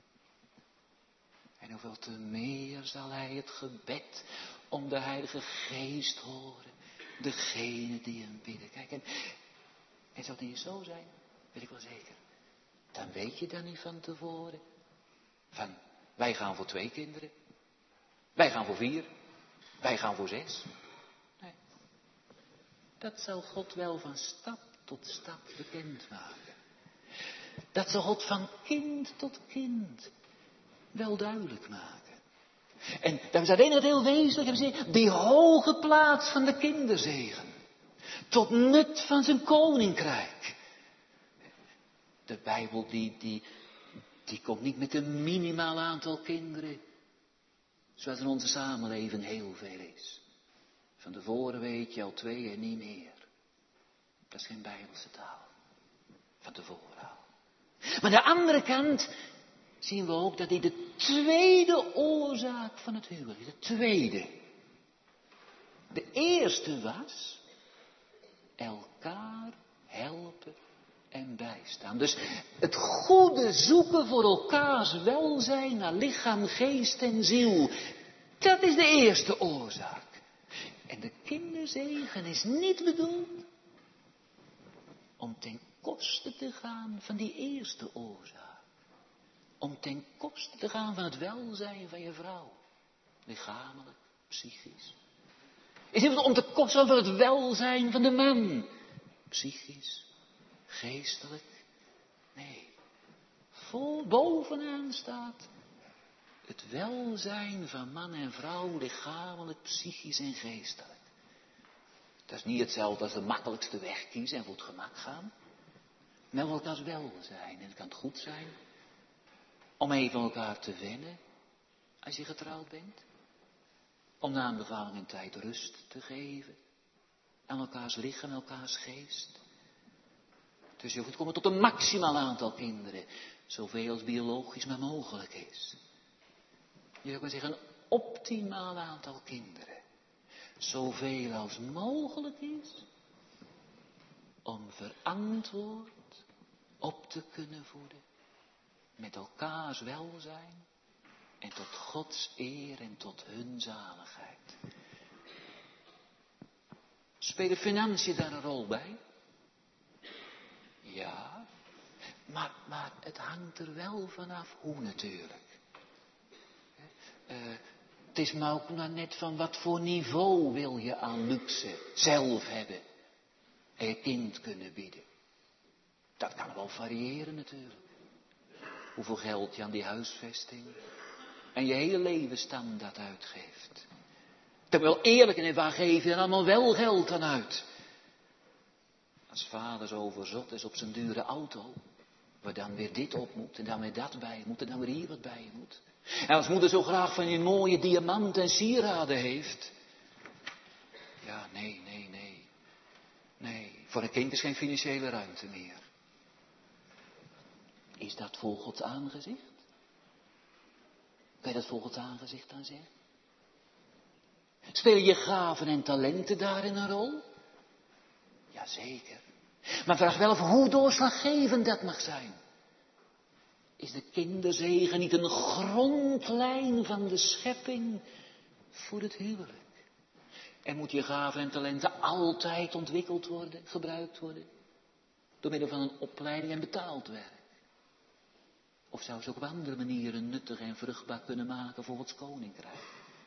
En hoeveel te meer zal hij het gebed om de Heilige Geest horen. Degene die hem bidden. Kijk, en, en zou het niet zo zijn, weet ik wel zeker. Dan weet je dan niet van tevoren. Van, wij gaan voor twee kinderen. Wij gaan voor vier. Wij gaan voor zes. Nee. Dat zal God wel van stap tot stap bekend maken. Dat zal God van kind tot kind wel duidelijk maken. En daar is alleen het heel wezenlijk, die hoge plaats van de kinderzegen. Tot nut van zijn koninkrijk. De Bijbel die, die, die komt niet met een minimaal aantal kinderen. Zoals in onze samenleving heel veel is. Van tevoren weet je al twee en niet meer. Dat is geen Bijbelse taal. Van tevoren al. Maar aan de andere kant zien we ook dat hij de tweede oorzaak van het huwelijk is. De tweede. De eerste was elkaar helpen en bijstaan. Dus het goede zoeken voor elkaars welzijn naar lichaam, geest en ziel. Dat is de eerste oorzaak. En de kinderzegen is niet bedoeld om ten koste te gaan van die eerste oorzaak. Om ten koste te gaan van het welzijn van je vrouw. Lichamelijk, psychisch. Is het om te kosten van het welzijn van de man. Psychisch, geestelijk. Nee. Vol bovenaan staat het welzijn van man en vrouw, lichamelijk, psychisch en geestelijk. Dat is niet hetzelfde als de makkelijkste weg kiezen en voor het gemak gaan. Maar wel elkaars welzijn. En het kan goed zijn om even elkaar te wennen als je getrouwd bent. Om na een bevalling een tijd rust te geven aan elkaars lichaam, elkaars geest. Dus je hoeft te komen tot een maximaal aantal kinderen. Zoveel als biologisch maar mogelijk is. je zou kunnen zeggen, een optimaal aantal kinderen. Zoveel als mogelijk is om verantwoord op te kunnen voeden. Met elkaars welzijn en tot Gods eer en tot hun zaligheid. Spelen financiën daar een rol bij? Ja, maar, maar het hangt er wel vanaf hoe natuurlijk. Uh, het is maar ook maar net van wat voor niveau wil je aan luxe zelf hebben en je kind kunnen bieden. Dat kan wel variëren natuurlijk. Hoeveel geld je aan die huisvesting en je hele levensstandaard uitgeeft. Ik ben wel eerlijk, en waar geef je dan allemaal wel geld aan uit? Als vader zo verzot is op zijn dure auto, waar dan weer dit op moet en dan weer dat bij moet en dan weer hier wat bij moet. En als moeder zo graag van die mooie diamanten en sieraden heeft. Ja, nee, nee, nee. Nee, voor een kind is geen financiële ruimte meer. Is dat voor Gods aangezicht? Kan je dat voor Gods aangezicht dan zeggen? Spelen je gaven en talenten daarin een rol? Jazeker. Maar vraag wel of hoe doorslaggevend dat mag zijn. Is de kinderzegen niet een grondlijn van de schepping voor het huwelijk? En moet je gaven en talenten altijd ontwikkeld worden, gebruikt worden? Door middel van een opleiding en betaald werk? Of zou ze ook op andere manieren nuttig en vruchtbaar kunnen maken voor Gods koninkrijk?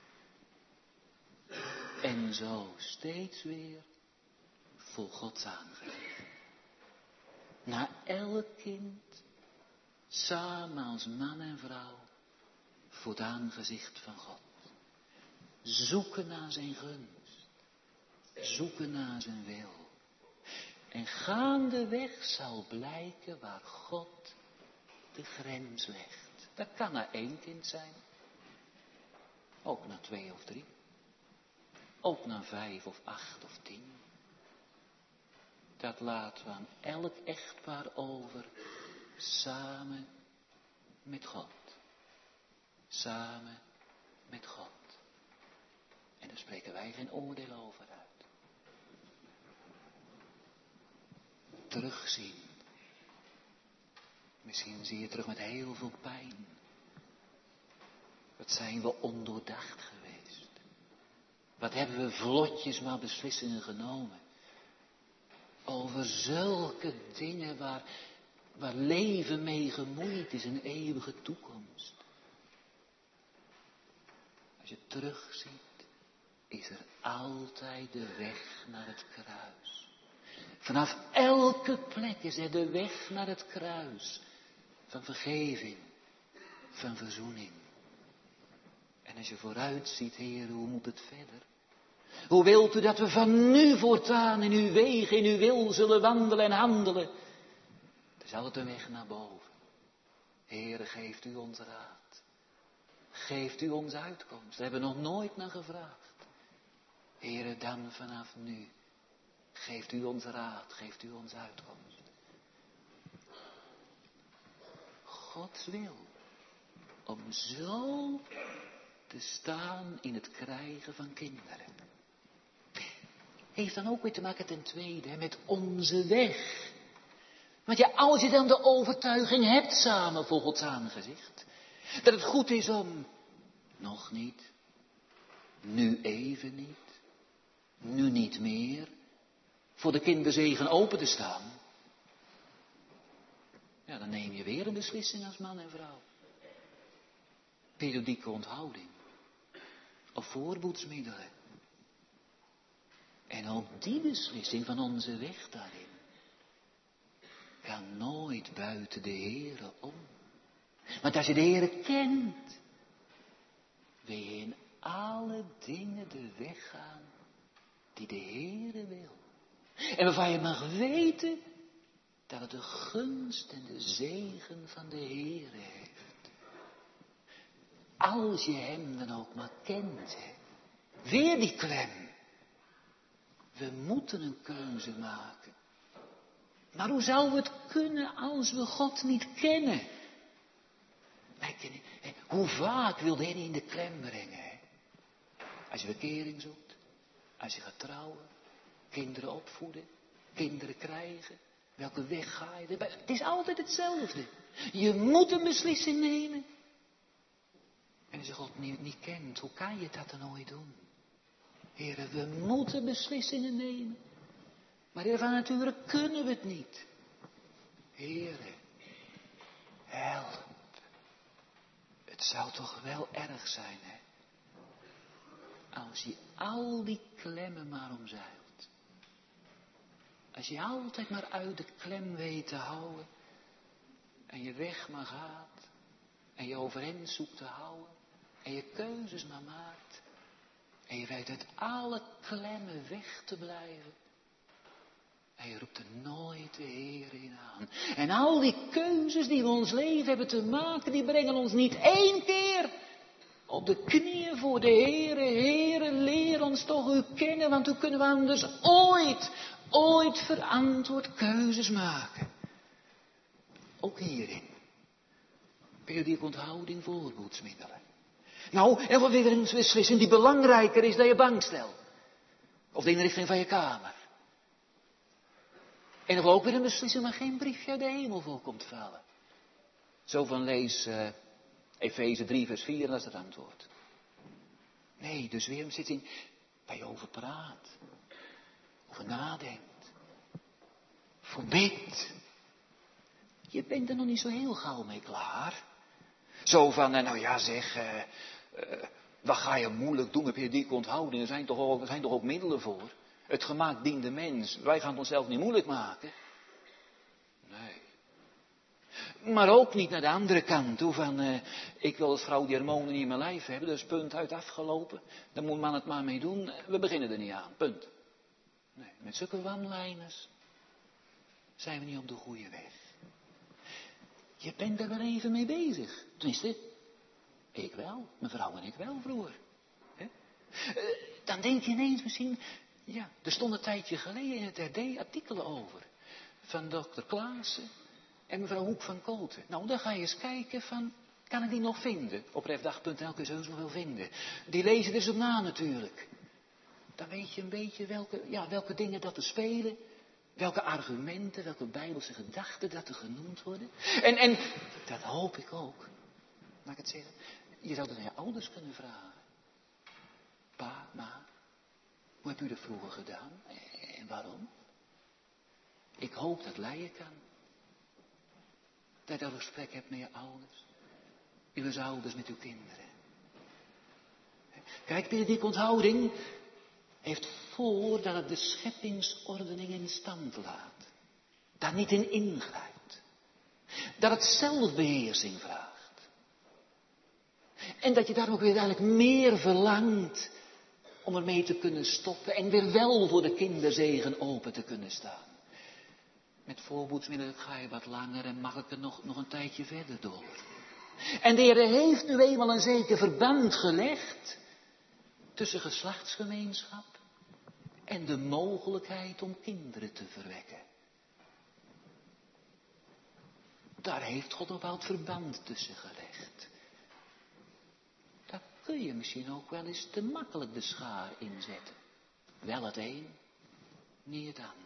En zo steeds weer voor Gods aangezicht. Naar elk kind, samen als man en vrouw, voor het aangezicht van God. Zoeken naar zijn gunst. Zoeken naar zijn wil. En gaandeweg zal blijken waar God de grens legt. Dat kan naar één kind zijn. Ook naar twee of drie. Ook naar vijf of acht of tien. Dat laten we aan elk echtpaar over. Samen met God. Samen met God. En daar spreken wij geen oordeel over uit. Terugzien. Misschien zie je terug met heel veel pijn. Wat zijn we ondoordacht geweest. Wat hebben we vlotjes maar beslissingen genomen. Over zulke dingen waar, waar leven mee gemoeid is, een eeuwige toekomst. Als je terugziet, is er altijd de weg naar het kruis. Vanaf elke plek is er de weg naar het kruis. Van vergeving, van verzoening. En als je vooruit ziet, Heer, hoe moet het verder? Hoe wilt u dat we van nu voortaan in uw wegen, in uw wil zullen wandelen en handelen? Het is altijd een weg naar boven. Heere, geeft u ons raad. Geeft u ons uitkomst. Daar hebben we nog nooit naar gevraagd. Heere, dan vanaf nu. Geeft u ons raad. Geeft u ons uitkomst. Gods wil. Om zo te staan in het krijgen van kinderen. Heeft dan ook weer te maken ten tweede met onze weg. Want ja, als je dan de overtuiging hebt samen voor Gods aangezicht. Dat het goed is om, nog niet, nu even niet, nu niet meer, voor de kinderzegen open te staan. Ja, dan neem je weer een beslissing als man en vrouw. Periodieke onthouding. Of voorboedsmiddelen. En ook die beslissing van onze weg daarin kan nooit buiten de Heere om. Want als je de Heere kent, wil je in alle dingen de weg gaan die de Heere wil. En waarvan je mag weten dat het de gunst en de zegen van de Heere heeft. Als je hem dan ook maar kent. Hè. Weer die klem. We moeten een keuze maken. Maar hoe zou het kunnen als we God niet kennen? Wij kennen, Hoe vaak wil de Heer in de klem brengen, hè? Als je verkering zoekt, als je gaat trouwen, kinderen opvoeden, kinderen krijgen, welke weg ga je? Het is altijd hetzelfde. Je moet een beslissing nemen. En als je God niet, niet kent, hoe kan je dat dan ooit doen? Heren, we moeten beslissingen nemen. Maar Heer, van nature kunnen we het niet. Heren, help. Het zou toch wel erg zijn, hè? Als je al die klemmen maar omzeilt. Als je altijd maar uit de klem weet te houden. En je weg maar gaat. En je overeind zoekt te houden. En je keuzes maar maakt. En je weet uit alle klemmen weg te blijven. En je roept er nooit de Heer in aan. En al die keuzes die we ons leven hebben te maken, die brengen ons niet één keer op de knieën voor de Heere. Heere, leer ons toch u kennen, want hoe kunnen we anders ooit, ooit verantwoord keuzes maken. Ook hierin. Periodieke onthouding, voorboedsmiddelen. Nou, en wat weer een beslissing die belangrijker is dan je bankstel. Of de inrichting van je kamer. En nog ook weer een beslissing waar geen briefje uit de hemel voor komt vallen. Zo van lees uh, Efeze drie vers vier en dat is het antwoord. Nee, dus weer een beslissing waar je over praat. Over nadenkt. Voor bidt. Je bent er nog niet zo heel gauw mee klaar. Zo van, nou ja zeg, uh, uh, wat ga je moeilijk doen met periodieke onthouding? Er zijn toch ook, er zijn toch ook middelen voor? Het gemaakt dient de mens. Wij gaan het onszelf niet moeilijk maken. Nee. Maar ook niet naar de andere kant toe van, uh, ik wil als vrouw die hormonen niet in mijn lijf hebben, dus punt uit afgelopen. Dan moet man het maar mee doen. We beginnen er niet aan, punt. Nee, met zulke one-liners zijn we niet op de goede weg. Je bent er wel even mee bezig. Tenminste, ik wel, mevrouw en ik wel vroeger. He? Uh, dan denk je ineens misschien, ja, er stond een tijdje geleden in het R D artikelen over. Van dokter Klaassen en mevrouw Hoek van Koten. Nou, dan ga je eens kijken van, kan ik die nog vinden? Op refdag punt n l kun je ze heus nog wel vinden. Die lezen er zo na natuurlijk. Dan weet je een beetje welke, ja, welke dingen dat er spelen. Welke argumenten, welke bijbelse gedachten dat er genoemd worden. En, en dat hoop ik ook. Laat ik het zeggen. Je zou dat aan je ouders kunnen vragen. Pa, ma, hoe hebt u dat vroeger gedaan? En waarom? Ik hoop dat leien kan. Dat je dat gesprek hebt met je ouders. Uw ouders met uw kinderen. Kijk, periodieke onthouding heeft voor dat het de scheppingsordening in stand laat. Daar niet in ingrijpt. Dat het zelfbeheersing vraagt. En dat je daar ook weer eigenlijk meer verlangt om ermee te kunnen stoppen en weer wel voor de kinderzegen open te kunnen staan. Met voorboedsmiddelen ga je wat langer en mag ik er nog, nog een tijdje verder door. En de Heer heeft nu eenmaal een zeker verband gelegd tussen geslachtsgemeenschap en de mogelijkheid om kinderen te verwekken. Daar heeft God een bepaald verband tussen gelegd. Daar kun je misschien ook wel eens te makkelijk de schaar inzetten. Wel het een, niet het ander.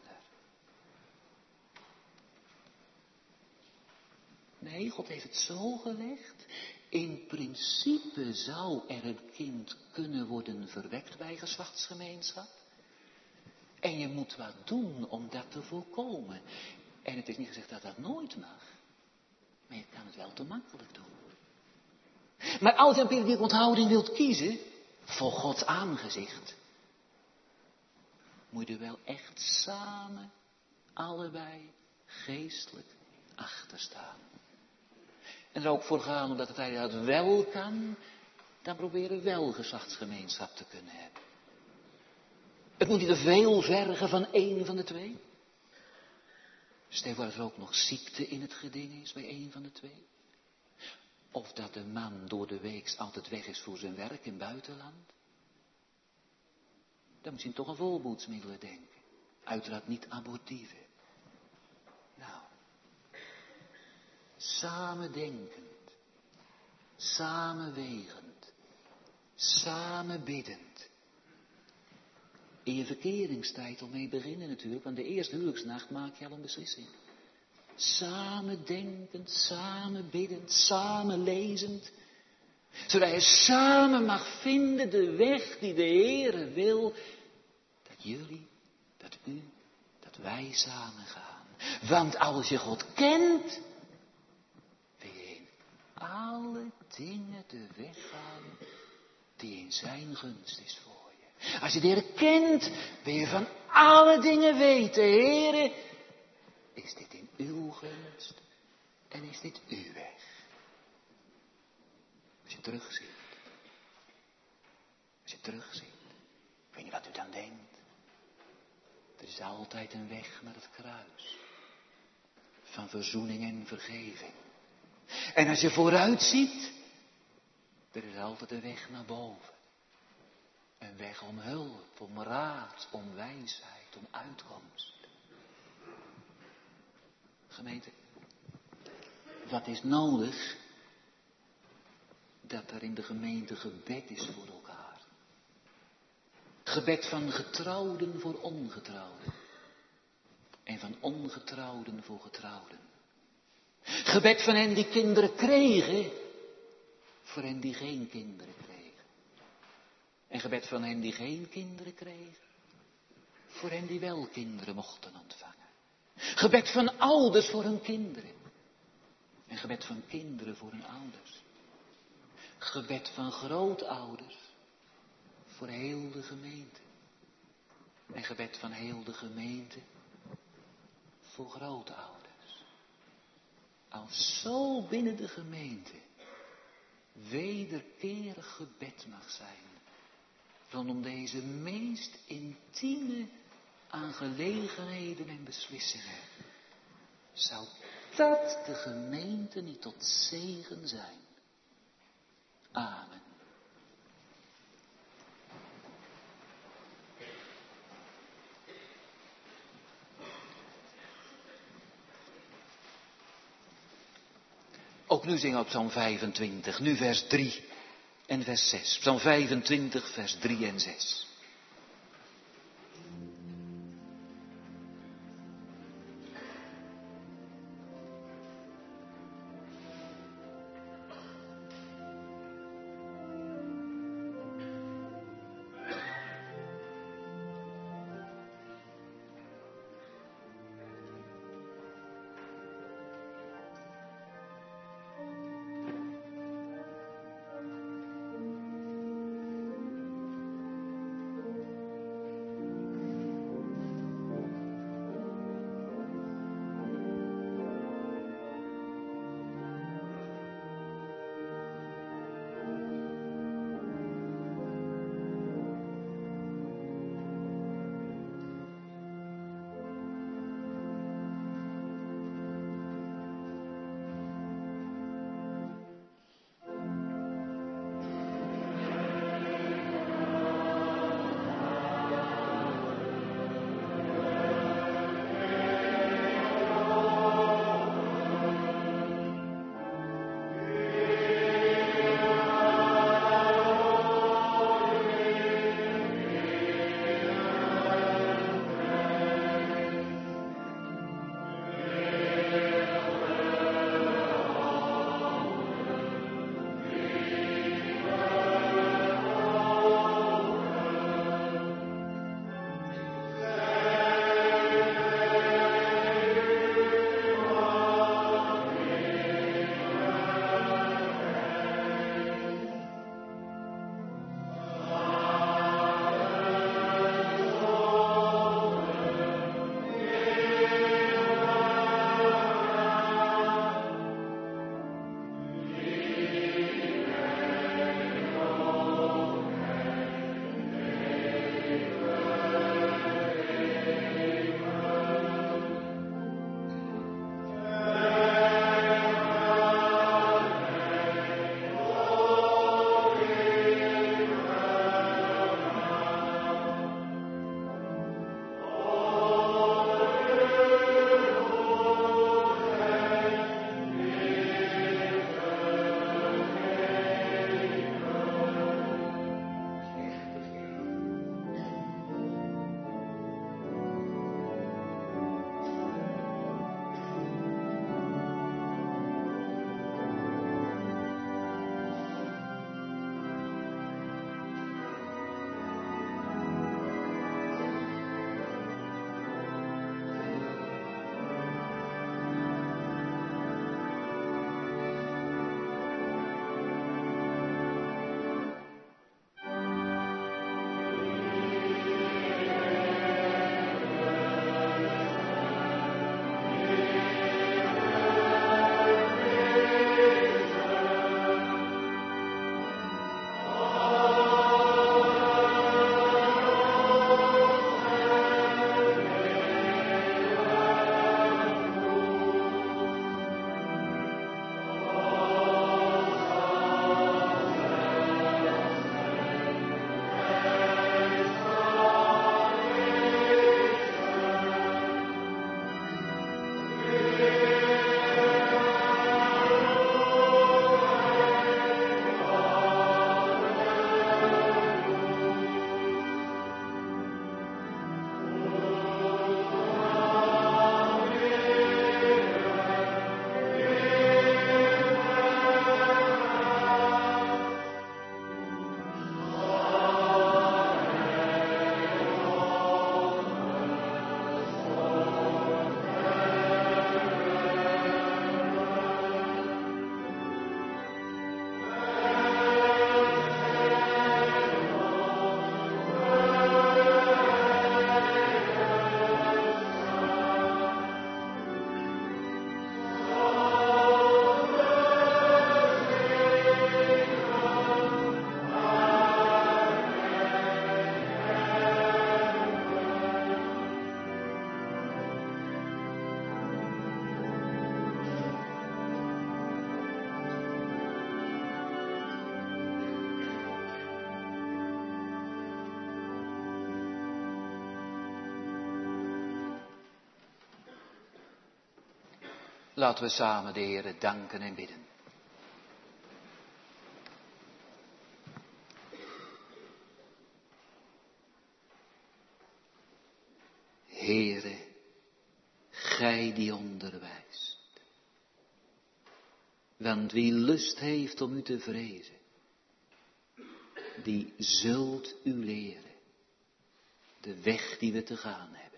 Nee, God heeft het zo gelegd. In principe zou er een kind kunnen worden verwekt bij geslachtsgemeenschap. En je moet wat doen om dat te voorkomen. En het is niet gezegd dat dat nooit mag. Maar je kan het wel te makkelijk doen. Maar als je een periodieke onthouding wilt kiezen, voor Gods aangezicht, moet je er wel echt samen, allebei, geestelijk achter staan. En er ook voor gaan, omdat het hij dat wel kan, dan proberen wel geslachtsgemeenschap te kunnen hebben. Het moet niet te veel vergen van één van de twee. Stel voor dat er ook nog ziekte in het geding is bij één van de twee. Of dat de man door de week altijd weg is voor zijn werk in het buitenland. Dan moet je toch aan voorboedsmiddelen denken. Uiteraard niet abortieve. Nou, samen denkend. samenwegend, samen biddend. In je verkeringstijd al mee beginnen natuurlijk, want de eerste huwelijksnacht maak je al een beslissing. Samen denkend, samen biddend, samen lezend. Zodat je samen mag vinden de weg die de Heere wil. Dat jullie, dat u, dat wij samen gaan. Want als je God kent, wil je in alle dingen de weg gaan die in zijn gunst is voor je. Als je de Heere kent, wil je van alle dingen weten, Heere, is dit in uw gunst en is dit uw weg? Als je terugziet, als je terugziet, ik weet niet wat u dan denkt. Er is altijd een weg naar het kruis. Van verzoening en vergeving. En als je vooruit ziet, er is altijd een weg naar boven. Een weg om hulp, om raad, om wijsheid, om uitkomst. Gemeente, wat is nodig? Dat er in de gemeente gebed is voor elkaar. Gebed van getrouwden voor ongetrouwden. En van ongetrouwden voor getrouwden. Gebed van hen die kinderen kregen, voor hen die geen kinderen kregen. En gebed van hen die geen kinderen kregen, voor hen die wel kinderen mochten ontvangen. Gebed van ouders voor hun kinderen. En gebed van kinderen voor hun ouders. Gebed van grootouders voor heel de gemeente. En gebed van heel de gemeente voor grootouders. Als zo binnen de gemeente wederkerig gebed mag zijn rondom deze meest intieme aangelegenheden en beslissingen, zou dat de gemeente niet tot zegen zijn. Amen. Ook nu zingen we Psalm vijfentwintig, nu vers drie en vers zes. Psalm vijfentwintig, vers drie en zes. Laten we samen de Heere danken en bidden. Heere, Gij die onderwijst. Want wie lust heeft om u te vrezen, die zult u leren de weg die we te gaan hebben.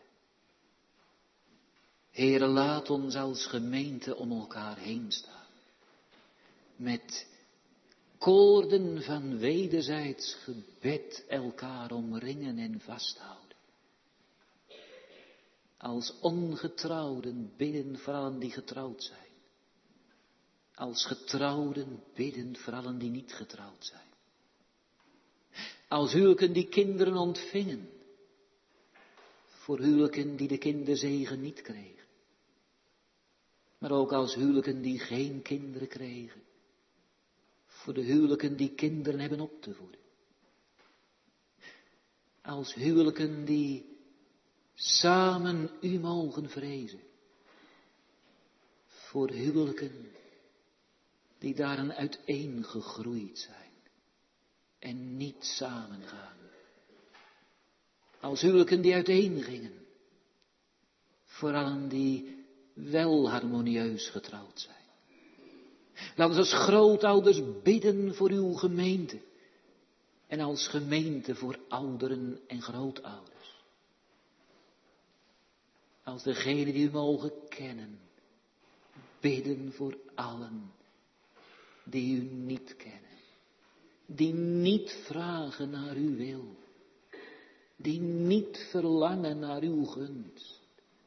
Heere, laat ons als gemeente om elkaar heen staan. Met koorden van wederzijds gebed elkaar omringen en vasthouden. Als ongetrouwden bidden voor allen die getrouwd zijn. Als getrouwden bidden voor allen die niet getrouwd zijn. Als huwelijken die kinderen ontvingen. Voor huwelijken die de kinderzegen niet kregen. Maar ook als huwelijken die geen kinderen kregen. Voor de huwelijken die kinderen hebben op te voeden. Als huwelijken die samen u mogen vrezen. Voor huwelijken die daarin uiteengegroeid zijn en niet samengaan. Als huwelijken die uiteengingen. Voor allen die wel harmonieus getrouwd zijn. Laten we als grootouders bidden voor uw gemeente. En als gemeente voor ouderen en grootouders. Als degenen die u mogen kennen, bidden voor allen die u niet kennen. Die niet vragen naar uw wil. Die niet verlangen naar uw gunst.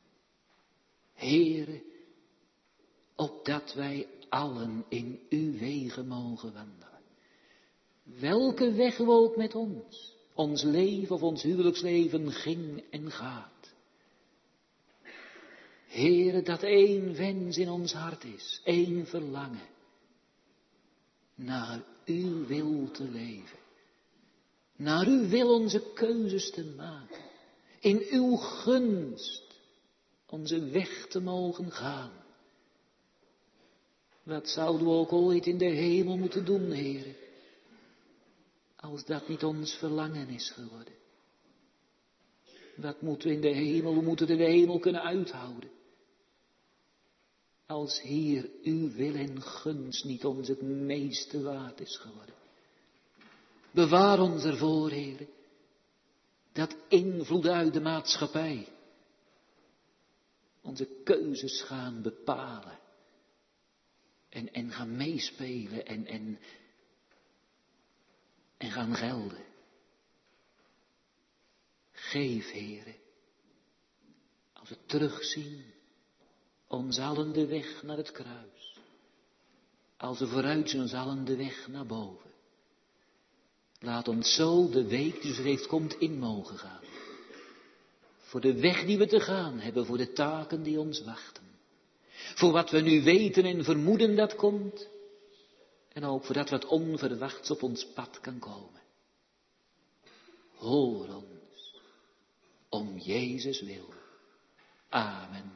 Heere, opdat wij allen in uw wegen mogen wandelen. Welke weg we ook met ons, ons leven of ons huwelijksleven ging en gaat. Heere, dat één wens in ons hart is, één verlangen. Naar uw wil te leven. Naar uw wil onze keuzes te maken. In uw gunst onze weg te mogen gaan. Wat zouden we ook ooit in de hemel moeten doen, Heere, als dat niet ons verlangen is geworden. Wat moeten we in de hemel, we moeten in de hemel kunnen uithouden. Als hier uw wil en gunst niet ons het meeste waard is geworden. Bewaar ons ervoor, Heere, dat invloed uit de maatschappij onze keuzes gaan bepalen. En, en gaan meespelen en, en, en gaan gelden. Geef, Heere, als we terugzien, ons allen de weg naar het kruis. Als we vooruit zien, ons allen de weg naar boven. Laat ons zo de week die er heeft komt in mogen gaan. Voor de weg die we te gaan hebben, voor de taken die ons wachten. Voor wat we nu weten en vermoeden dat komt. En ook voor dat wat onverwachts op ons pad kan komen. Hoor ons, om Jezus wil. Amen.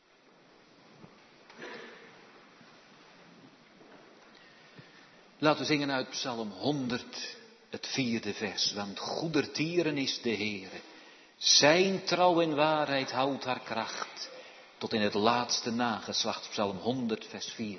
Laten we zingen uit Psalm honderd, het vierde vers. Want goedertieren is de Heere. Zijn trouw en waarheid houdt haar kracht. Tot in het laatste nageslacht, Psalm honderd, vers vier.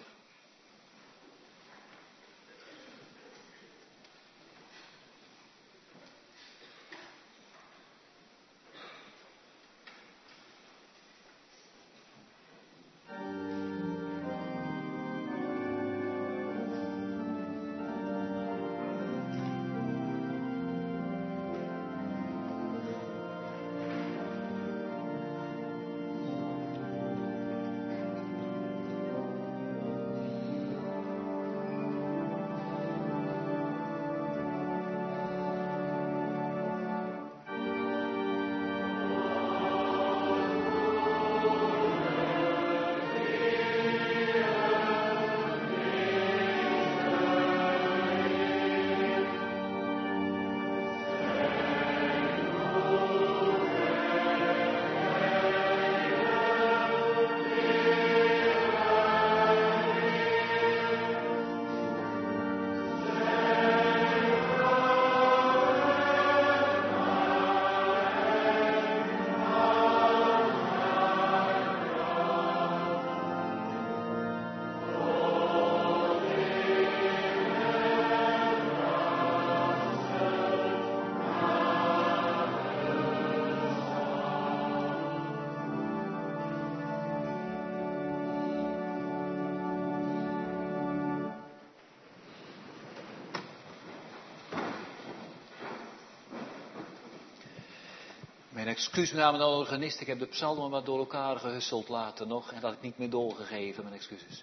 Mijn excuus met name aan de organist. Ik heb de psalmen wat door elkaar gehusseld later nog. En dat ik niet meer doorgegeven. Mijn excuses.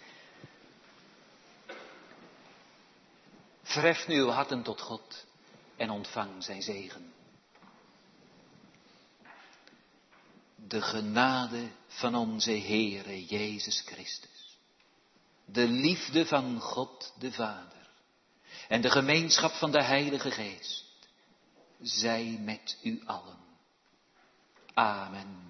Verhef nu uw harten tot God. En ontvang zijn zegen. De genade van onze Heere Jezus Christus. De liefde van God de Vader. En de gemeenschap van de Heilige Geest. Zij met u allen. Amen.